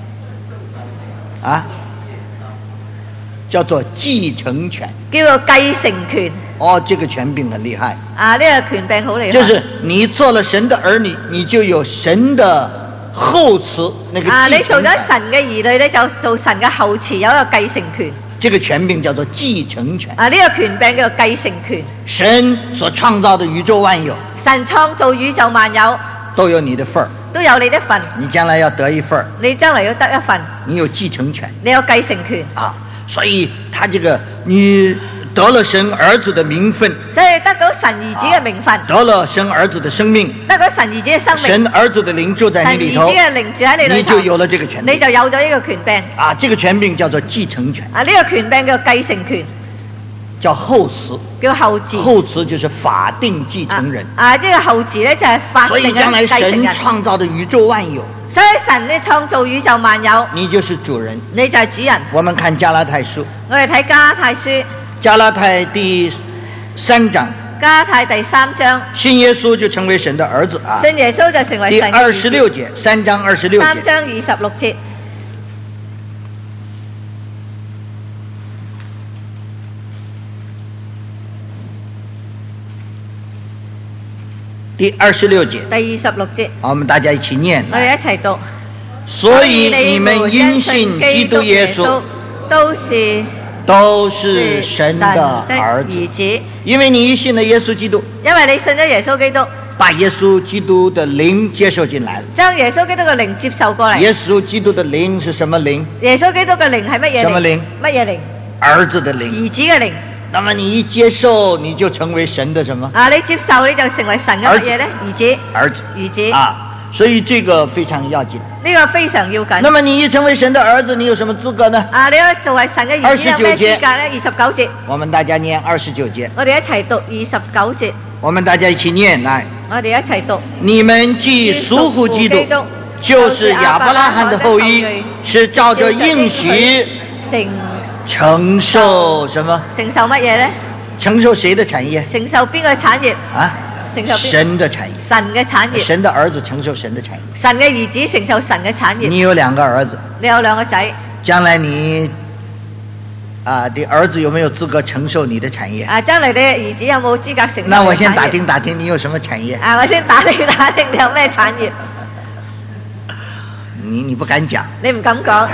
啊？叫做繼承權。 叫做繼承權。 哦，這個權柄很厲害。 啊，呢個權柄好厲害。 就是你做了神的兒女，你就有神的。後嗣那個啊，你做咗神嘅兒女，你就做神嘅後嗣，有一個繼承權。 這個權柄叫做繼承權。 啊，呢、這個權柄叫做繼承權。 神所創造的宇宙萬有， 神創造宇宙萬有， 都有你的份兒， 都有你的份。 你將來要得一份兒， 你將來要得一份。 你有繼承權， 你有繼承權啊，所以他這個你。得了神兒子的名分， 所以得到神兒子嘅名分， 得了神兒子的生命， 得到神兒子嘅生命， 神兒子的靈住在你裏頭， 神兒子嘅靈住喺你裏頭， 你就有了這個權柄， 你就有咗呢個權柄。 啊，這個權柄叫做繼承權。 啊，呢個權柄叫繼承權， 叫後嗣， 叫後嗣。 後嗣就是法定繼承人。 啊，呢個後嗣咧就係法定嘅繼承人。所以將來神創造的宇宙萬有， 所以神你創造宇宙萬有， 你就是主人， 你就係主人。 我們看加拉太書， 我哋睇加拉太書。 加拉太第三章， 加拉太第三章， 信耶穌就成為神的兒子啊！ 信耶穌就成為神的兒子。第二十六節，三章二十六節。 三章二十六節。 第二十六節。 第二十六節。 好，我們大家一起念。 我哋一齊讀。 所以你們因信基督耶穌， 都是。 都是神的兒子，因為你信了耶穌基督， 因為你信咗耶穌基督， 把耶穌基督的靈接受進來了， 將耶穌基督嘅靈接受過嚟。 耶穌基督的靈是什麼靈？ 耶穌基督嘅靈係乜嘢靈？ 什麼靈？ 乜嘢靈？ 兒子的靈， 兒子嘅靈。 那麼你一接受，你就成為神的什麼？ 啊，你接受你就成為神嘅乜嘢呢？兒子， 兒子， 兒子啊。 所以这个非常要緊。 呢個非常要緊。 那麼你一成為神的兒子，你有什麼資格呢？ 啊，你可以作為神嘅兒子有咩資格呢？二十九節， 我們大家念二十九節。 我哋一齊讀二十九節。 我們大家一起念來。 我哋一齊讀。 你們既屬乎基督，就是亞伯拉罕的後裔，是照着應許承承受什麼？ 承受乜嘢呢？ 承受誰的產業？ 承受邊個產業？ 啊？ 承受神的產業。 神嘅產業。 神的兒子承受神的產業。 神嘅兒子承受神嘅產業。 你有兩個兒子。 你有兩個仔。 將來你啊的兒子有沒有資格承受你的產業？ 啊，將來你嘅兒子有冇資格承受？ 那我先打聽打聽你有什麼產業？ 啊，我先打聽打聽你有咩產業？ 你你不敢講。 你唔敢講。 啊，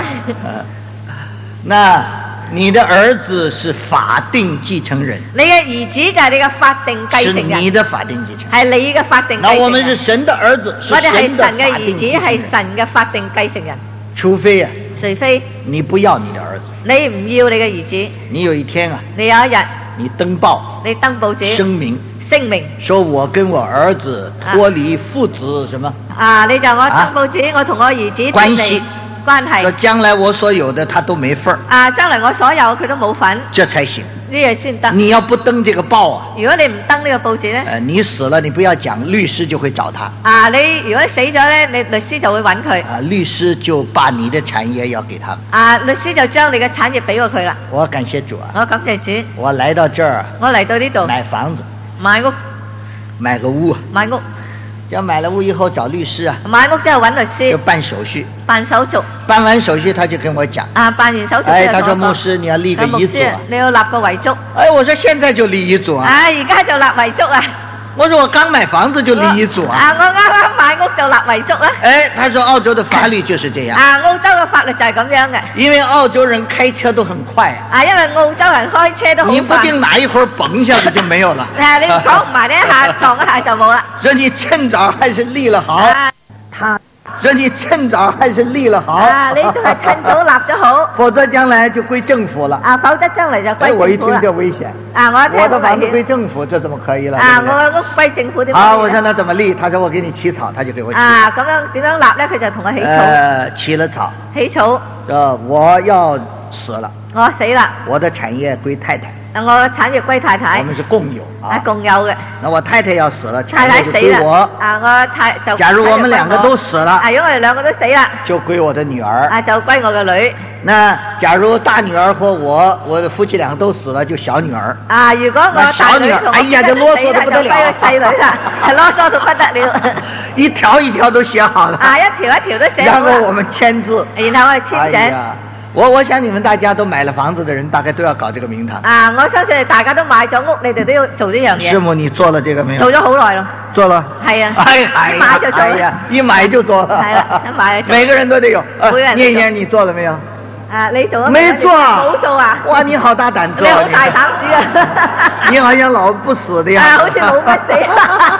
那你的兒子是法定繼承人。 你嘅兒子就係你嘅法定繼承人。 是你的法定繼承人。 係你嘅法定繼承人。 那我們是神的兒子，是我哋係神嘅神兒子，係神嘅法定繼承人。 除非啊， 除非你不要你的兒子， 你唔要你嘅兒子， 你有一天啊， 你有一日你登報， 你登報紙聲明， 聲明， 說我跟我兒子脫離父子什麼啊？你就我登報紙，啊、我同我兒子脫離關係， 說將來我所有的他都沒份兒。 啊，將來我所有佢都冇份， 這才行。 呢嘢先得。 你要不登這個報啊？ 如果你唔登呢個報紙呢？ 呃，你死了，你不要講，律師就會找他。 啊，你如果死咗呢，你律師就會揾佢。 啊，律師就把你的產業要給他。 啊，律師就將你嘅產業俾過佢啦。 我感謝主啊！ 我感謝主。 我來到這兒， 我嚟到呢度買房子， 買屋， 買個屋， 買屋。 要買了屋以後找律師啊， 買屋之後揾律師， 就辦手續， 辦手續， 辦完手續他就跟我講， 啊，辦完手續哎，他說牧師你要立個遺囑， 你要立個遺囑， 哎，我說現在就立遺囑啊， 啊，而家就立遺囑啊， 我說我剛買房子就立遺囑啊， 啊，我啱啱買屋就立遺囑啦， 哎，他說澳洲的法律就是這樣， 啊，澳洲嘅法律就係咁樣嘅， 因為澳洲人開車都很快啊， 啊，因為澳洲人開車都好快， 你不定哪一會兒嘣一下子就沒有了， 啊，你講唔埋呢一下撞一下就冇啦， 所以你趁早還是立了好，他。所以你趁早還是立了好啊！你仲係趁早立咗好， 否則將來就歸政府了。 啊，否則將來就歸政府啦。 我一聽就危險。 啊，我一聽我的房子歸政府，這怎麼可以了？ 啊，我的屋歸政府點？ 好，我說那怎麼立？他說我給你起草，他就給我起。 啊，咁樣點樣立呢？佢就同我起草。 呃，起了草。 起草。 呃，我要死了。 我死啦。 我的產業歸太太。 我產業歸太太。 我們是共有啊。 共有嘅。 那我太太要死了， 太太死啦。 啊，我太就。 假如我們兩個都死了。 啊，如果我哋兩個都死啦。 就歸我的女兒。 啊，就歸我嘅女。 那假如大女兒和我，我的夫妻兩個都死了，就小女兒。 啊，如果我大女兒， 哎呀，就囉嗦得不得了。 就歸個細女啦，係囉嗦到不得了。 一條一條都寫好了。 啊，一條一條都寫好。 然後我們簽字。 然後我哋簽名。 我我想你們大家都買了房子的人，大概都要搞這個名堂。 啊，我相信大家都買咗屋，你哋都要做呢樣嘢。 師母，你做了這個沒有？ 做咗好耐咯。 做了。 係啊。 哎哎一買就做。 哎呀，一買就做了。 係啦，一買就做。 每個人都得有。 每個人。 念念，你做了沒有？ 啊，你做咗沒做。 冇做啊？ 哇，你好大膽子。 你好大膽子啊！ 你好像老不死的樣子。 啊，好似冇乜死。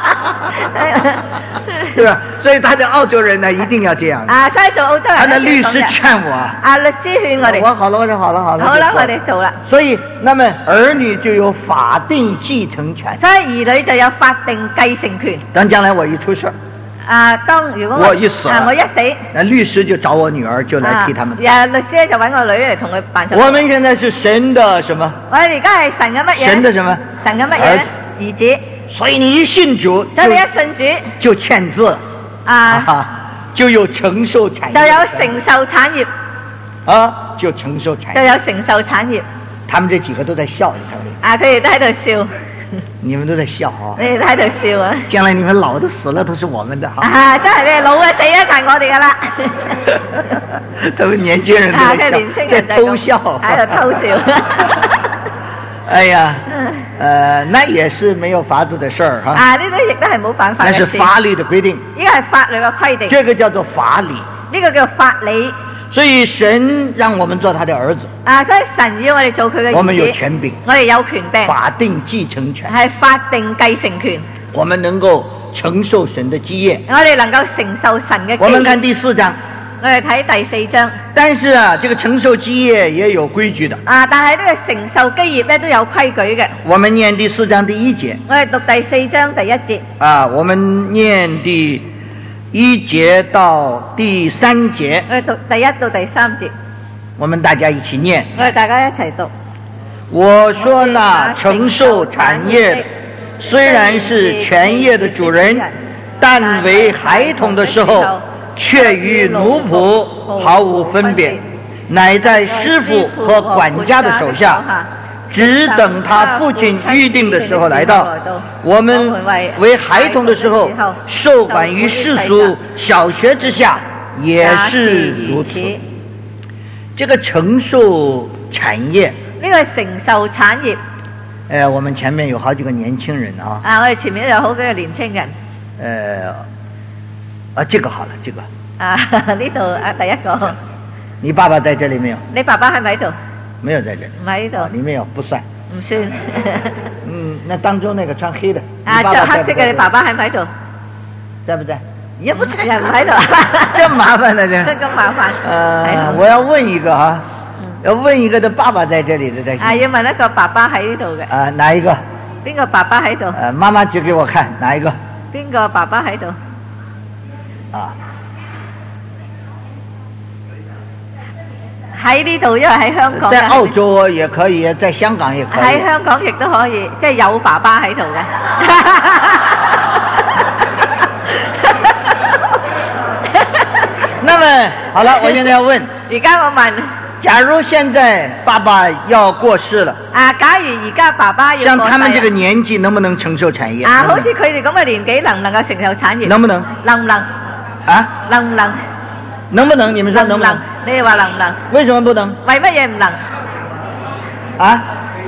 對吧？所以他的澳洲人呢，一定要這樣。 啊，所以做澳洲人。 他的律師勸我。 啊，律師勸我哋。 我好了，我說好了，好了。 好啦，我哋做啦。 所以，那麼兒女就有法定繼承權。 所以兒女就有法定繼承權。 等將來我一出事。 啊，當如果我一死， 啊，我一死， 那律師就找我女兒，就來替他們。 啊，律師就揾我女嚟同佢辦手續。 我們現在是神的什麼？ 我哋而家係神嘅乜嘢？ 神的什麼？ 神嘅乜嘢？兒子。 所以你一信主， 所以你一信主就簽字啊， 就有承受產業， 就有承受產業啊，就承受產業， 就有承受產業。 他們這幾個都在笑，你看沒？ 啊，佢哋都喺度笑。 你們都在笑啊！ 你哋都喺度笑啊！ 將來你們老的死了都是我們的哈！ 啊，真係你哋老嘅死咗就係我哋噶啦！ 他們年輕人啊，佢年輕人在偷笑， 喺度偷笑。 哎呀，呃，那也是沒有法子的事兒哈。 啊，呢啲亦都係冇辦法嘅事。 那是法律的規定。 呢個係法律嘅規定。 這個叫做法理。 呢個叫法理。 所以神讓我們做他的兒子。 啊，所以神要我哋做佢嘅兒子。 我們有權柄。 我哋有權柄。 法定繼承權。 係法定繼承權。 我們能夠承受神的基業。 我哋能夠承受神嘅基業。 我們看第四章。 我哋睇第四章。 但是啊，這個承受基業也有規矩的。 啊，但係呢個承受基業咧都有規矩嘅。 我們念第四章第一節。 我哋讀第四章第一節。 啊，我們念第一节到第三节， 我哋讀第一到第三節， 我們大家一起念。 我哋大家一齊讀。 我說那承受產業的，雖然是全業的主人，但為孩童的時候，卻與奴僕毫無分別，乃在師傅和管家的手下，只等他父親預定的時候來到。我們為孩童的時候，受管於世俗小學之下，也是如此。這個承受產業， 呢個承受產業。 呃，我們前面有好幾個年輕人啊。 啊，我哋前面有好幾個年輕人。 呃，啊，這個好了，這個。 啊，呢度啊，第一個。 你爸爸在這裏沒有？ 你爸爸喺咪喺度？ 沒有在這裏。 唔喺度。 哦，你沒有，不算。 唔算。 嗯，那當中那個穿黑的。 啊，着黑色嘅你爸爸喺咪喺度？ 在不在？也不在。 也唔喺度。 真麻煩了這。 咁麻煩。 呃，我要問一個哈。要問一個的爸爸在這裏的在。 啊，要問一個爸爸喺呢度嘅。 啊，哪一個？ 邊個爸爸喺度？ 呃，媽媽指給我看，哪一個？ 邊個爸爸喺度？ 啊， 喺呢度，因為喺香港。 在澳洲也可以，在香港也可以。 喺香港亦都可以，即係有爸爸喺度嘅。 那麼好了，我現在要問。 而家我問。 假如現在爸爸要過世了， 啊，假如而家爸爸要過世， 像他們這個年紀能不能承受產業？ 啊，好似佢哋咁嘅年紀，能唔能夠承受產業？ 能不能？ 能唔能？ 啊？ 能唔能？ 能不能？你們說能不能？ 你哋話能唔能？ 為什麼不能？ 為乜嘢唔能？ 啊？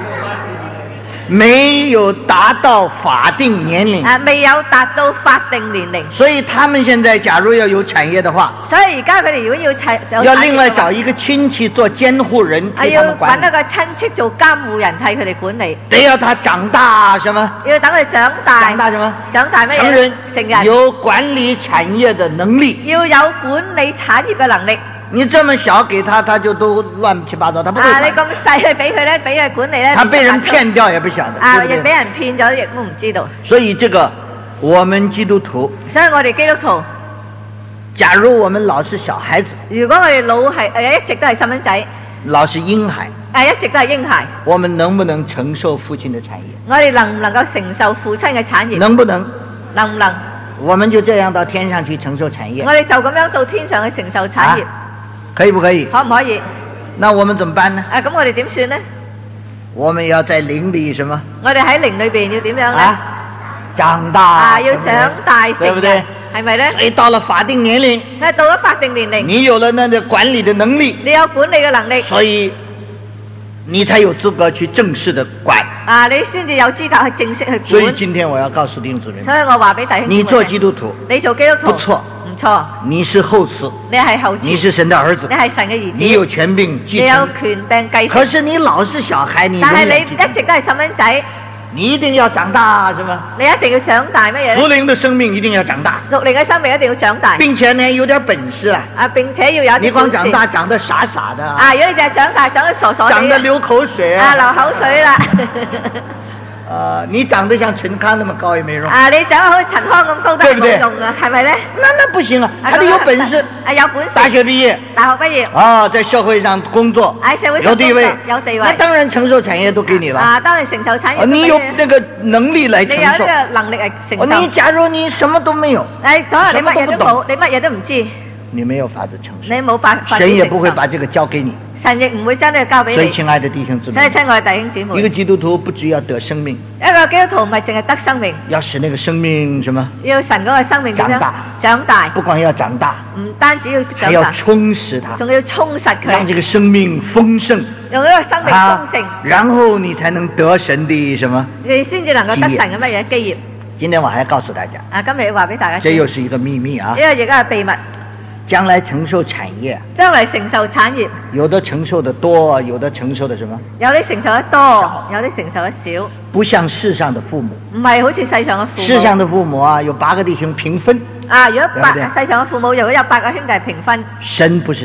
沒有達到法定年齡啊，未有達到法定年齡， 所以他們現在假如要有產業的話， 所以而家佢哋如果要產， 要另外找一個親戚做監護人替他們管理， 要揾一個親戚做監護人替佢哋管理， 得要他長大什麼？ 要等佢長大， 長大什麼？ 長大乜嘢？ 成人， 成人有管理產業的能力， 要有管理產業嘅能力。 你這麼小給他，他就都亂七八糟，他不會管。 啊，你咁細去俾佢咧，俾佢管理咧， 他被人騙掉也不曉得。 啊，亦俾人騙咗，亦都唔知道。 所以這個我們基督徒， 所以我哋基督徒， 假如我們老是小孩子， 如果我哋老係誒一直都係細蚊仔， 老是嬰孩， 誒一直都係嬰孩， 我們能不能承受父親的產業？ 我哋能唔能夠承受父親嘅產業？ 能不能？ 能唔能？ 我們就這樣到天上去承受產業。 我哋就咁樣到天上去承受產業。 啊，可以不可以？ 可唔可以？ 那我們怎麼辦呢？ 啊，咁我哋點算呢？ 我們要在靈裏什麼？ 我哋喺靈裏邊要點樣呢？ 啊，長大啊，要長大成人， 對不對？ 係咪呢？ 所以到了法定年齡， 啊，到咗法定年齡， 你有了那個管理的能力， 你有管理嘅能力， 所以你才有資格去正式的管。 啊，你先至有資格去正式去管。 所以今天我要告訴弟兄姊妹， 所以我話俾弟兄姊妹， 你做基督徒， 你做基督徒不錯。 唔錯， 你是後嗣， 你係後嗣， 你是神的兒子， 你係神嘅兒子， 你有權柄繼承， 你有權柄繼承。 可是你老是小孩，你但係你一直都係細蚊仔， 你一定要長大，是嗎？ 你一定要長大乜嘢？ 屬靈的生命一定要長大， 屬靈嘅生命一定要長大， 並且呢有點本事啊！ 啊，並且要有啲本事。 你光長大長得傻傻的啊！如果你淨係長大長得傻傻地， 長得流口水啊，流口水啦。 呃，你長得像陳康那麼高也沒用啊！你長得好似陳康咁高都係冇用啊，係咪咧？ 那那不行啊！他得有本事， 啊有本事， 大學畢業， 大學畢業， 啊，在社會上工作， 喺社會上有地位， 有地位， 那當然承受產業都給你了。 啊，當然承受產業。 你有那個能力來承受。 你有呢個能力嚟承受。 你假如你什麼都沒有， 誒，可能你乜嘢都冇，你乜嘢都唔知， 你沒有法子承受。 你冇辦法。 神也不會把這個交給你。 神亦唔會將呢個交俾你。 所以親愛的弟兄姊妹， 所以親愛的弟兄姊妹， 一個基督徒不只要得生命， 一個基督徒唔係淨係得生命， 要使那個生命什麼？ 要神嗰個生命點樣長大， 長大。 不光要長大， 唔單止要長大， 還要充實它， 仲要充實佢， 讓這個生命豐盛， 用呢個生命豐盛， 然後你才能得神的什麼？ 你先至能夠得神嘅乜嘢基業。 今天我還要告訴大家， 啊，今日要話俾大家， 這又是一個秘密啊！ 呢個亦都係秘密。 將來承受產業， 將來承受產業， 有的承受的多，有的承受的什麼？ 有啲承受得多，有啲承受得少。 不像世上的父母， 唔係好似世上嘅父母。 世上的父母啊，有八個弟兄平分。 啊，如果八世上嘅父母，如果有八個兄弟平分， 神不是這樣。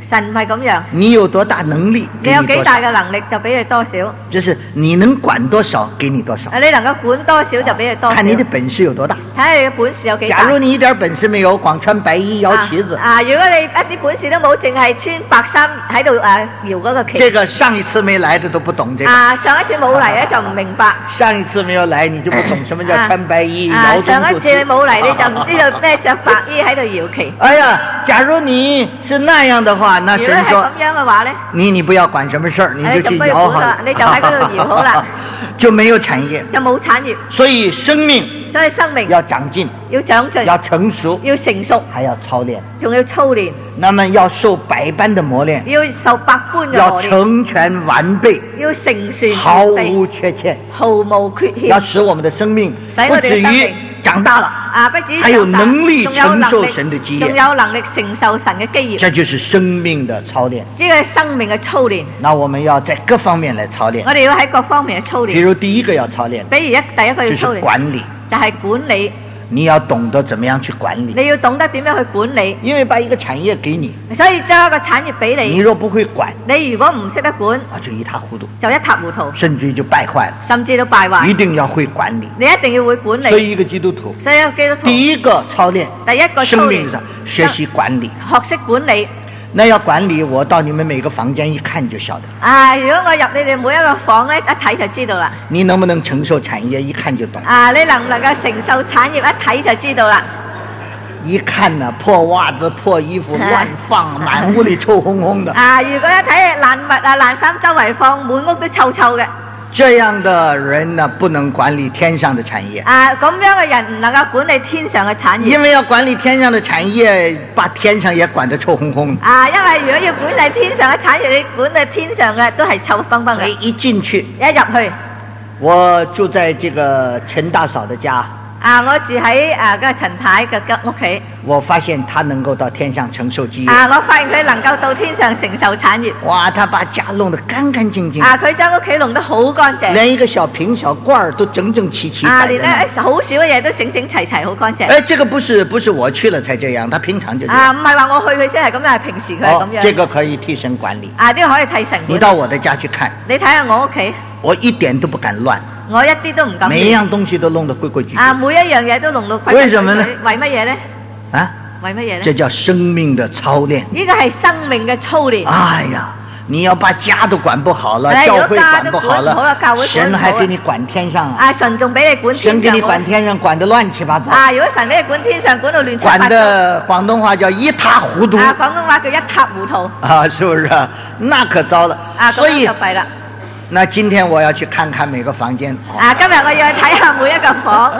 神唔係咁樣。 你有多大能力， 你有幾大嘅能力就俾你多少。 就是你能管多少，給你多少。 你能夠管多少就俾你多少。 看你的本事有多大。 睇下你嘅本事有幾大。 假如你一點本事沒有，光穿白衣搖旗子。 啊，如果你一啲本事都冇，淨係穿白衫喺度誒搖嗰個旗。 這個上一次沒來的都不懂這個。 啊，上一次冇嚟咧就唔明白。 上一次沒有來，你就不懂什麼叫穿白衣搖中柱。 上一次你冇嚟，你就唔知道咩着白衣喺度搖旗。 哎呀，假如你是那樣的話，那神說， 如果係咁樣嘅話咧， 你你不要管什麼事兒，你就去搖好了， 你就喺嗰度搖好啦， 就沒有產業， 就冇產業。 所以生命， 所以生命要長進， 要長進， 要成熟， 要成熟， 還要操練， 仲要操練。 那麼要受百般的磨練， 要受百般嘅磨練， 要成全完備， 要成全毫無缺欠， 毫無缺欠， 要使我們的生命不至於長大了， 啊，不至於還有能力承受神的基業， 仲有能力承受神嘅基業。 這就是生命的操練， 呢個係生命嘅操練。 那我們要在各方面來操練， 我哋要喺各方面嘅操練。 比如第一個要操練， 比如一第一個要操練， 就是管理， 就係管理。 你要懂得怎麼樣去管理， 你要懂得點樣去管理， 因為把一個產業給你， 所以將一個產業俾你， 你若不會管， 你如果唔識得管， 啊就一塌糊塗， 就一塌糊塗， 甚至於就敗壞了， 甚至都敗壞。 一定要會管理， 你一定要會管理。 所以一個基督徒， 所以一個基督徒， 第一個操練， 第一個操練， 生命上學習管理， 學識管理。 那要管理，我到你們每個房間一看就曉得。 啊，如果我入你哋每一個房咧，一睇就知道啦。 你能不能承受產業，一看就懂。 啊，你能唔能夠承受產業，一睇就知道啦。 一看呢、啊，破襪子、破衣服亂放，滿屋裏臭烘烘的。 啊，如果一睇爛物啊、爛衫周圍放，滿屋都臭臭嘅。 這樣的人呢，不能管理天上的產業。 啊，咁樣嘅人唔能夠管理天上嘅產業。因為要管理天上的產業，把天上也管得臭烘烘。 啊，因為如果要管理天上嘅產業，你管理天上嘅都係臭崩崩嘅。 一進去， 一入去， 我住在這個陳大嫂的家。 啊！我住喺啊個陳太嘅屋企， 我發現他能夠到天上承受基業。 啊！我發現佢能夠到天上承受產業。 哇！他把家弄得乾乾淨淨。 啊！佢將屋企弄得好乾淨， 連一個小瓶小罐都整整齊齊。 啊！連咧好少嘅嘢都整整齊齊，好乾淨。 哎，這個不是不是我去了才這樣，他平常就這樣。 啊！唔係話我去佢先係咁樣，係平時佢係咁樣。 哦，這個可以替神管理。 啊！呢個可以替神管理。 你到我的家去看， 你睇下我屋企， 我一點都不敢亂。 我一啲都唔敢。每一樣東西都弄得規規矩矩。 啊，每一樣嘢都弄到規規矩矩。 為什麼呢？ 為乜嘢呢？ 啊？ 為乜嘢呢？ 這叫生命的操練。 呢個係生命嘅操練。 哎呀，你要把家都管不好了，教會管不好了，神還給你管天上啊！ 啊，神仲俾你管天上。 神給你管天上，管得亂七八糟。 啊，如果神俾你管天上，管到亂七八糟。 管得廣東話叫一塌糊塗。 啊，廣東話叫一塌糊塗。 啊，是不是？那可糟了。 啊，所以就弊啦。 那今天我要去看看每個房間。 啊，今日我要去睇下每一個房。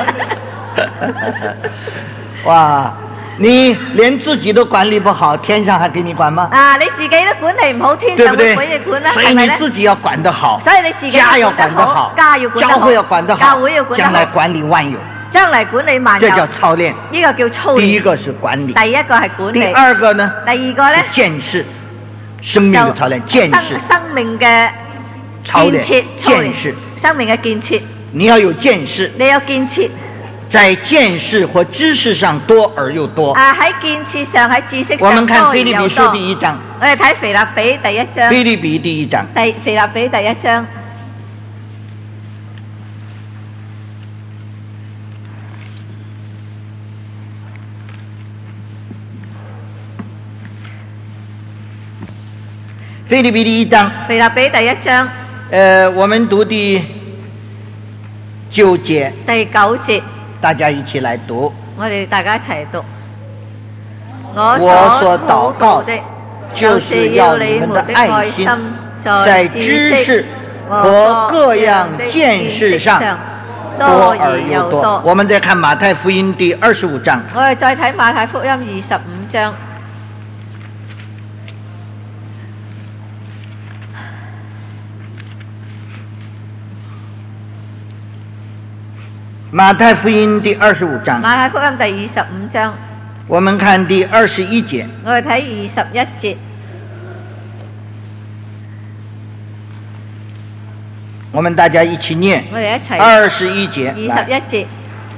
哇，你連自己都管理不好，天上還給你管嗎？ 啊，你自己都管理唔好，天上會俾你管啦， 所以你自己要管得好。 所以你自己家要管得好， 家要管得好， 教會要管得好， 教會要管得好， 將來管理萬有。 將來管理萬有。 這叫操練。 呢個叫操練。 第一個是管理。 第一個係管理。 第二個呢？ 第二個呢？ 見識，生命的操練，見識。 生命嘅。 操練見識， 生命嘅建設， 你要有見識， 你有見設， 在見識或知識上多而又多。 啊，喺見設上，喺知識上多而又多。 我們看腓立比書第一章， 我哋睇腓立比第一章。 腓立比第一章， 第腓立比第一章。 腓立比第一章， 腓立比第一章。 呃，我們讀第九節， 第九節， 大家一起來讀。 我哋大家一齊讀。 我所禱告的，就是要你們的愛心在知識和各樣見識上多而又多。我們再看馬太福音第二十五章。 我哋再睇馬太福音二十五章。 馬太福音第二十五章。 馬太福音第二十五章。 我們看第二十一節。 我哋睇二十一節。 我們大家一起念。 我哋一齊。 二十一節。 二十一節。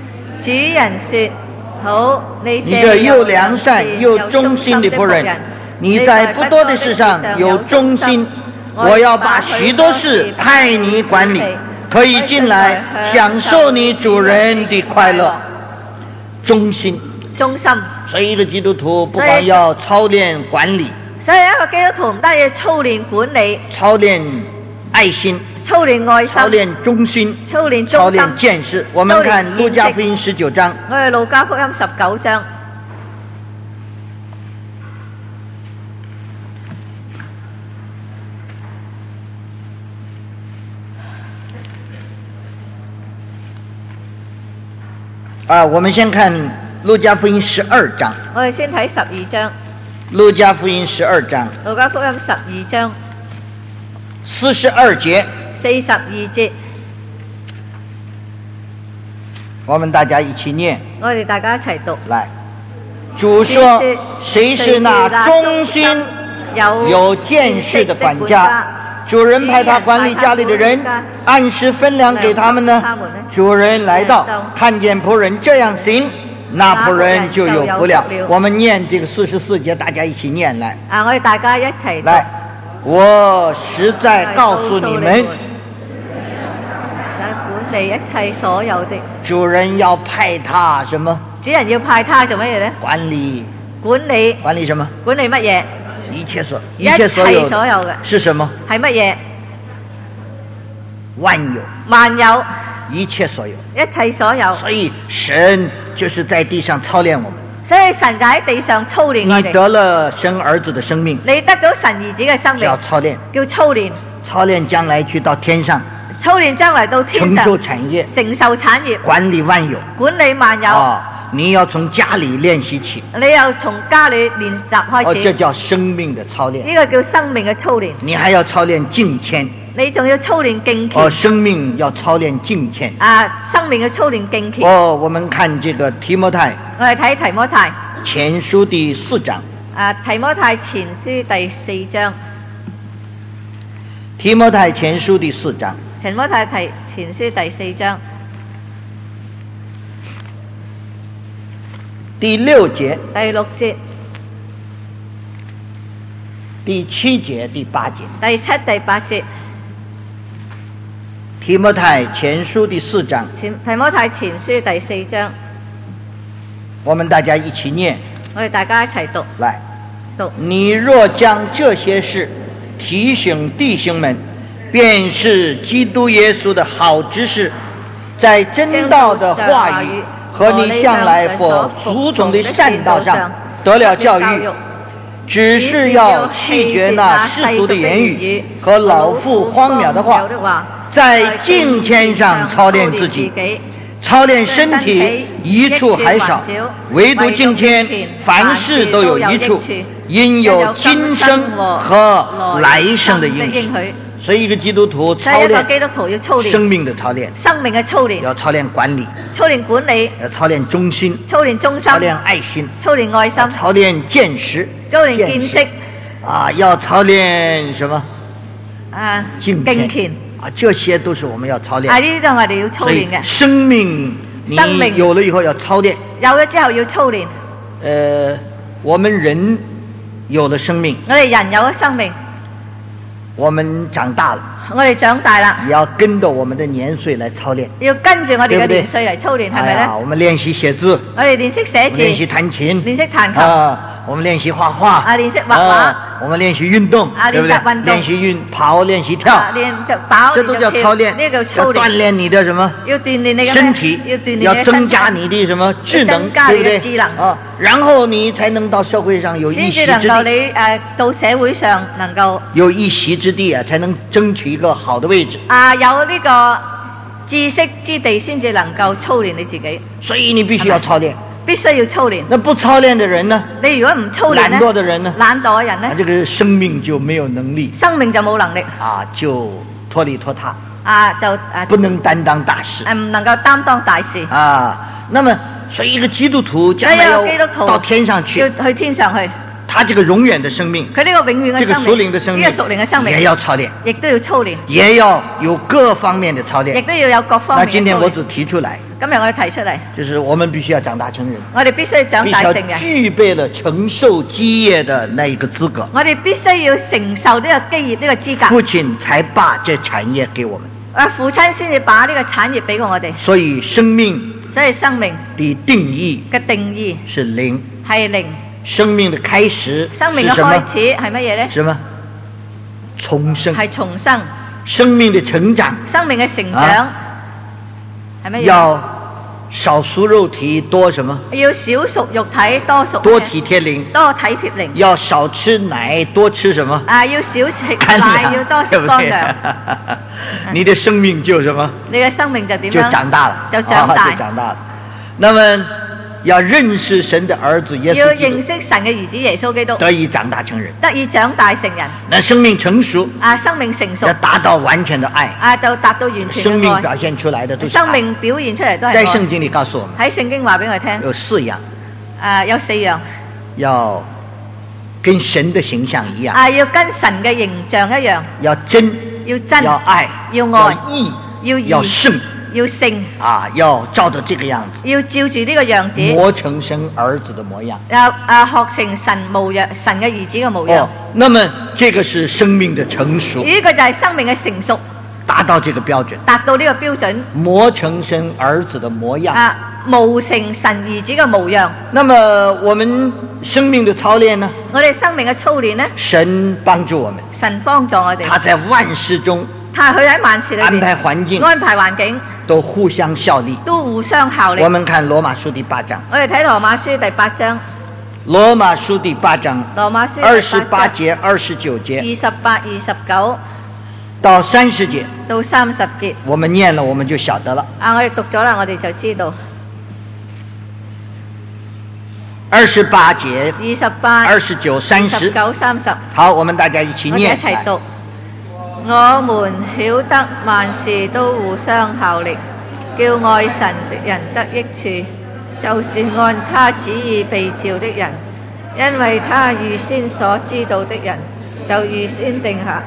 主人說：好，你這又良善又忠心的僕人， 你在不多的事上有忠心，我要把许多事派你管理，可以进来享受你主人的快乐。忠心， 忠心。 所以一個基督徒不光要操練管理， 所以一個基督徒唔單要操練管理， 操練愛心， 操練愛心， 操練忠心， 操練忠心， 操練見識。我們看路加福音十九章， 我哋路加福音十九章。 啊，我們先看路加福音十二章。 我哋先睇十二章。 路加福音十二章。 路加福音十二章。 四十二節。 四十二節。 我們大家一起念。 我哋大家一齊讀。 來，主說：誰是那忠心有有見識的管家？主人派他管理家裏的人，按時分糧給他們呢。主人來到，看見僕人這樣行，那僕人就有福了。我們念這個四十四節，大家一起念來。 啊，我哋大家一齊來，我實在告訴你們， 管理一切所有的。 主人要派他什麼？ 主人要派他做乜嘢呢？ 管理。 管理。 管理什麼？ 管理乜嘢？ 一切所一切所有所有嘅是什麼？ 係乜嘢？ 萬有。 萬有。 一切所有。 一切所有。 所以神就是在地上操練我們。 所以神就喺地上操練我哋。 你得了神兒子的生命。 你得咗神兒子嘅生命。 叫操練。 叫操練。 操練將來去到天上。 操練將來到天上。 承受產業。 承受產業。 管理萬有。 管理萬有。 哦，你要從家裏練習起。 你要從家裏練習開始。 哦，這叫生命的操練。 呢個叫生命嘅操練。 你還要操練敬虔。 你仲要操練敬虔。 哦，生命要操練敬虔。 啊，生命嘅操練敬虔。 哦，我們看這個提摩太。 我哋睇提摩太前書第四章。 啊，提摩太前書第四章。 提摩太前書第四章。 提摩太提前書第四章。 第六節。 第六節。 第七節、第八節。 第七、第八節。 提摩太前書第四章。 提摩太前書第四章。 我們大家一起念。 我哋大家一齊讀。 來， 讀。 你若將這些事提醒弟兄們，便是基督耶穌的好執事，在真道的話語和你向來所服從的善道上得了教育，只是要棄絕那世俗的言語和老婦荒謬的話，在敬虔上操練自己，操練身體益處還少，唯獨敬虔凡事都有益處，因有今生和來生的應許。所以一個基督徒操練生命的操練， 生命嘅操練要操練管理， 操練管理， 要操練忠心， 操練忠心， 操練愛心， 操練愛心， 操練見識， 操練見識， 啊，要操練什麼？ 啊， 敬虔啊，這些都是我們要操練。 啊，呢啲都係我哋要操練嘅。 生命，生命有了以後要操練， 有咗之後要操練。 呃，我們人有了生命， 我哋人有咗生命。 我們長大了， 我哋長大啦， 也要跟着我們的年歲來操練， 要跟住我哋嘅年歲嚟操練，係咪咧？ 我們練習寫字， 我哋練識寫字， 練習彈琴， 練識彈琴， 啊，我們練習畫畫， 啊，練識畫畫， 我們練習運動， 啊， 對不對？練習運跑，練習跳， 練就跑， 這都叫操練， 呢個叫操練， 要鍛鍊你的什麼？ 要鍛鍊你嘅身體， 要鍛鍊你要增加你的什麼智能， 增加你嘅智能， 啊，然後你才能到社會上有一席之地。 先至能夠你誒到社會上能夠有一席之地啊，才能爭取一個好的位置。 啊，有呢個知識之地，先至能夠操練你自己。 所以你必須要操練， 必須要操練。 那不操練的人呢？ 你如果唔操練呢？ 懶惰的人呢？ 懶惰嘅人呢？ 這個生命就沒有能力， 生命就冇能力啊，就拖里拖沓啊，就啊不能擔當大事， 誒唔能夠擔當大事啊。那麼所以一個基督徒將來要到天上去， 要去天上去。 他這個永遠的生命， 佢呢個永遠嘅這個生屬靈的生命， 呢個屬靈嘅生命也要操練， 亦都要操練， 也要有各方面的操練， 亦都要有各方那面嘅操練。 今天我只提出來， 今日我提出嚟， 就是我們必須要長大成人， 我哋必須要長必須要大成人， 具備了承受基業的那一個資格， 我哋必須要承受呢個基業呢個資格。 父親才把這產業給我們， 啊，父親先至把呢個產業俾過我哋， 所以生命所以生命的定義嘅定義是零， 係零， 生命的開始生命嘅是什麼？ 開始係乜嘢呢？ 什麼？重生。 係重生， 生命的成長生命嘅成長係乜嘢？ 要少屬肉體，多什麼？ 要少屬肉體，多屬多體貼靈。 多體貼靈。 要少吃奶，多吃什麼？ 啊，要少食乾奶， 糧， 要多食對不對？ 乾糧。 你的生命就什麼？ 你嘅生命就點樣？ 就長大了， 就長大， 啊，就長大了。那麼要認識神的兒子耶穌基督， 要認識神嘅兒子耶穌基督， 得以長大成人， 得以長大成人。 那生命成熟， 啊，生命成熟， 要達到完全的愛， 啊，就達到完全生命嘅愛。 表現出來的都是生愛。 命表現出嚟都係愛。 在聖經裏告訴我們， 喺聖經話俾我哋聽， 有四樣， 啊，有四樣， 要跟神的形象一樣， 啊，要跟神嘅形象一樣， 要真， 要真， 要愛， 要愛， 要義， 要義， 要聖， 要聖， 啊，要照着這個樣子， 要照住呢個樣子， 磨成神兒子的模樣。 啊啊，學成神模樣，神嘅兒子嘅模樣。 哦，那麼這個是生命的成熟， 呢個就係生命嘅成熟， 達到這個標準， 達到呢個標準， 磨成神兒子的模樣。 啊，模成神兒子嘅模樣。 那麼我們生命的操練呢？ 我哋生命嘅操練呢？ 神幫助我們， 神幫助我哋。 他在萬事中， 他佢喺萬事裏面安排環境， 安排環境都互相效力， 都互相效力。 我們看羅馬書第八章， 我哋睇羅馬書第八章， 羅馬書第八章， 羅馬書二十八節、二十九節， 二十八、二十九到三十節， 到三十節， 我們念了，我們就曉得了。 啊，我哋讀咗啦，我哋就知道。 二十八節、 二十八、 二十九、三十， 九、三十。 好，我們大家一起我哋念。 一齊讀。我們曉得萬事都互相效力，叫愛神的人得益處，就是按他旨意被召的人，因為他預先所知道的人，就預先定下，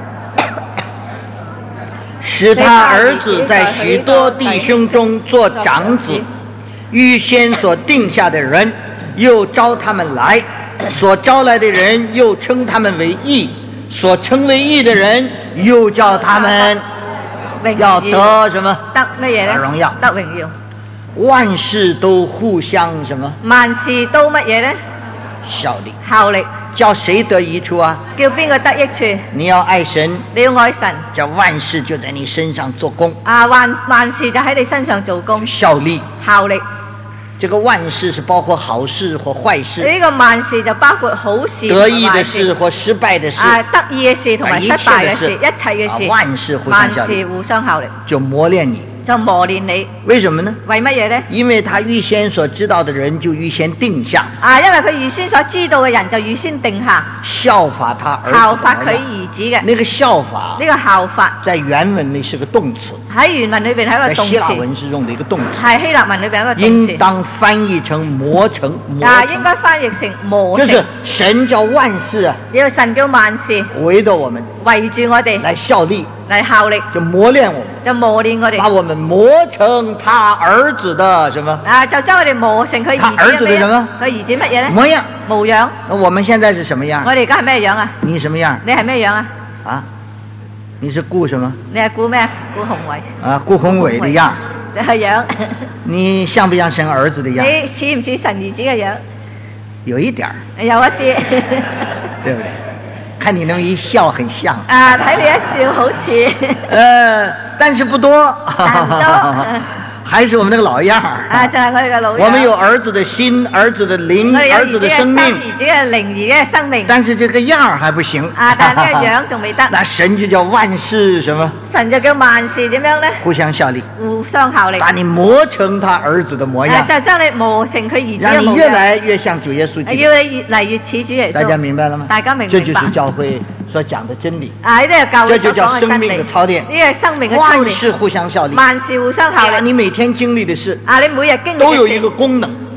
使他兒子在許多弟兄中做長子，預先所定下的人，又招他們來，所招來的人又稱他們為義，所稱為義的人又叫他們要得什麼？ 得乜嘢呢？ 得榮耀， 得榮耀。 萬事都互相什麼？ 萬事都乜嘢呢？ 效力。 效力。 叫誰得益處啊？ 叫邊個得益處？ 你要愛神， 你要愛神， 叫萬事就在你身上做工。 啊，萬萬事就喺你身上做工。 效力。 效力。 這個萬事是包括好事或壞事。 呢個萬事就包括好事、 得意的事或失敗的事。 啊，得意嘅事同埋失敗嘅事，一切嘅事。 萬事互相效力。 萬事互相效力。 就磨練你。 就磨練你。 為什麼呢？ 為乜嘢呢？ 因為他預先所知道的人就預先定下。 啊，因為佢預先所知道嘅人就預先定下。 效法他兒子。 效法佢兒子嘅。 那個效法。 呢個效法。 在原文裏是個動詞。 喺原文裏邊係一個動詞。 在希臘文是用的一個動詞。 係希臘文裏邊一個動詞。 應當翻譯成磨成。 啊，應該翻譯成磨成。 就是神叫萬事啊。 要神叫萬事。 圍着我們。 圍住我哋。 來效力。 嚟效力。 就磨練我們。 就磨練我哋。 把我們磨成他兒子的什麼？ 啊，就將我哋磨成佢兒子嘅咩？佢兒子乜嘢咧？ 模樣。 模樣。 那我們現在是什麼樣？ 我哋而家係咩樣啊？ 你什麼樣？ 你係咩樣啊？ 啊？你是顧什麼？ 你係顧咩？顧宏偉。 啊，顧宏偉的樣。 你係樣。 你像不像神兒子的樣？ 你似唔似神兒子嘅樣？ 有一點兒。 有一啲。 對不對？看你那麼一笑，很像。 啊，睇你一笑好似。 呃，但是不多。 但唔多。 還是我們那個老樣兒。 啊，就係我哋嘅老樣。 我們有兒子的心，兒子的靈，兒子的生命。 兒子嘅靈，兒子嘅生命。 但是這個樣兒還不行。 啊，但係呢個樣仲未得。 那神就叫萬事什麼？ 神就叫萬事點樣呢？ 互相效力。 互相效力。 把你磨成他兒子的模樣。 就將你磨成佢兒子嘅模樣。 讓你越來越像主耶穌。 要你越嚟越似主耶穌。 大家明白了嗎？ 大家明唔明白？ 這就是教會所講的真理。 啊，呢個教會所講嘅真理。這就叫生命的操練。 呢個係生命嘅操練。 萬事互相效力。 萬事互相效力。 你每天經歷的事。 啊，你每日經歷都有一個功能。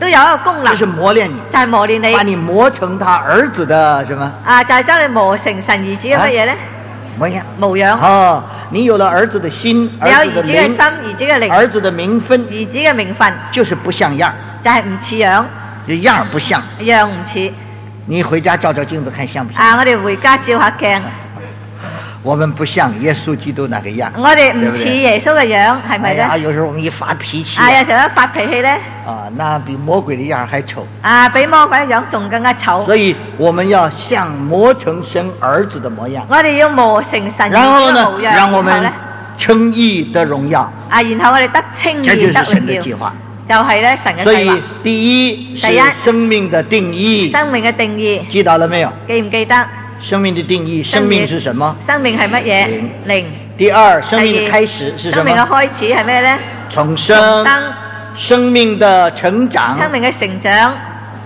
都有一個功能， 就是磨練你， 就係磨練你， 把你磨成他兒子的什麼？ 啊，就係將你磨成神兒子嘅乜嘢咧？ 模樣。 模樣。 哦，你有了兒子的心， 你有兒子的兒子嘅心， 靈， 兒子嘅靈， 兒子的名分， 兒子嘅名分， 就是不像樣， 就係唔似樣， 就樣不像。 樣唔似。 你回家照照鏡子看像不像？ 啊，我哋回家照下鏡。 我們不像耶穌基督那個樣， 我哋唔似耶穌嘅樣，係咪咧？ 啊，有時候我們一發脾氣， 啊，有時候一發脾氣咧， 啊，那比魔鬼的樣還醜。 啊，比魔鬼嘅樣仲更加醜。 所以我們要像磨成神兒子的模樣。 我哋要磨成神兒子然後呢嘅模，樣， 讓我們然後咧， 稱義得榮耀。 啊，然後我哋得稱這就義得是神的榮耀， 計劃。 就係咧神嘅所以計劃。 第一是第一生命的定義， 生命嘅定義記到了沒有？ 記唔記得？ 生命的定義，生命是什麼？ 生命係乜嘢？靈。 第二，生命第二的開始是什生命嘅麼？ 開始係咩咧？ 重生。 生。 生命的成長。 生命嘅成長。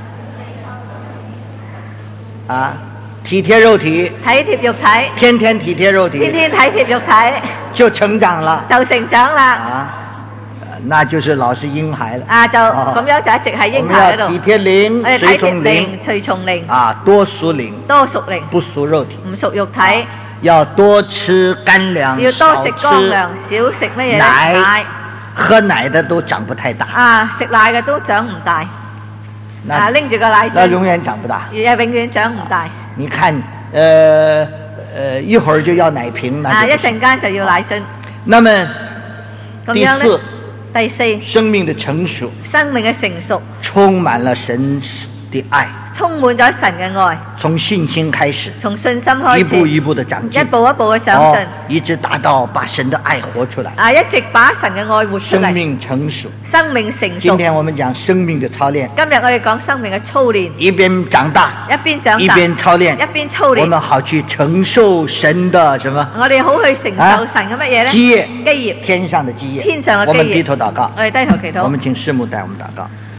啊，體貼肉體。 體貼肉體。 天天體貼肉體。 天天體貼肉體。 就成長了。 就成長啦。 啊，那就是老是嬰孩了。 啊，就咁樣就一直喺嬰孩嗰度。 我們要體貼靈， 我哋體隨從靈， 貼靈，隨從靈。 啊，多屬靈， 多屬靈， 不屬肉體。 唔屬肉體。 要多吃乾糧， 要多食乾糧，少食乜嘢咧？ 奶。喝奶的都長不太大。 啊，食奶嘅都長唔大。啊，拎住個奶樽， 那永遠長不大。 也永遠長唔大。 你看，呃呃，一會兒就要奶瓶，那啊，一陣間就要奶樽。 那麼第四， 第四， 生命的成熟， 生命嘅成熟， 充滿了神的愛， 充滿咗神嘅愛， 從信心開始， 從信心開始， 一步一步的長進， 一步一步嘅長進， 哦，一直達到把神的愛活出來。 啊，一直把神嘅愛活出嚟。 生命成熟， 生命成熟。 今天我們講生命的操練。 今日我哋講生命嘅操練， 一邊長大， 一邊長大， 一邊操練， 一邊操練。 我們好去承受神的什麼？ 我哋好去承受神嘅乜嘢咧？ 基業， 基業， 天上的基業， 天上嘅基業。 我們低頭禱告， 我哋低頭祈禱。 我們請師母帶我們禱告。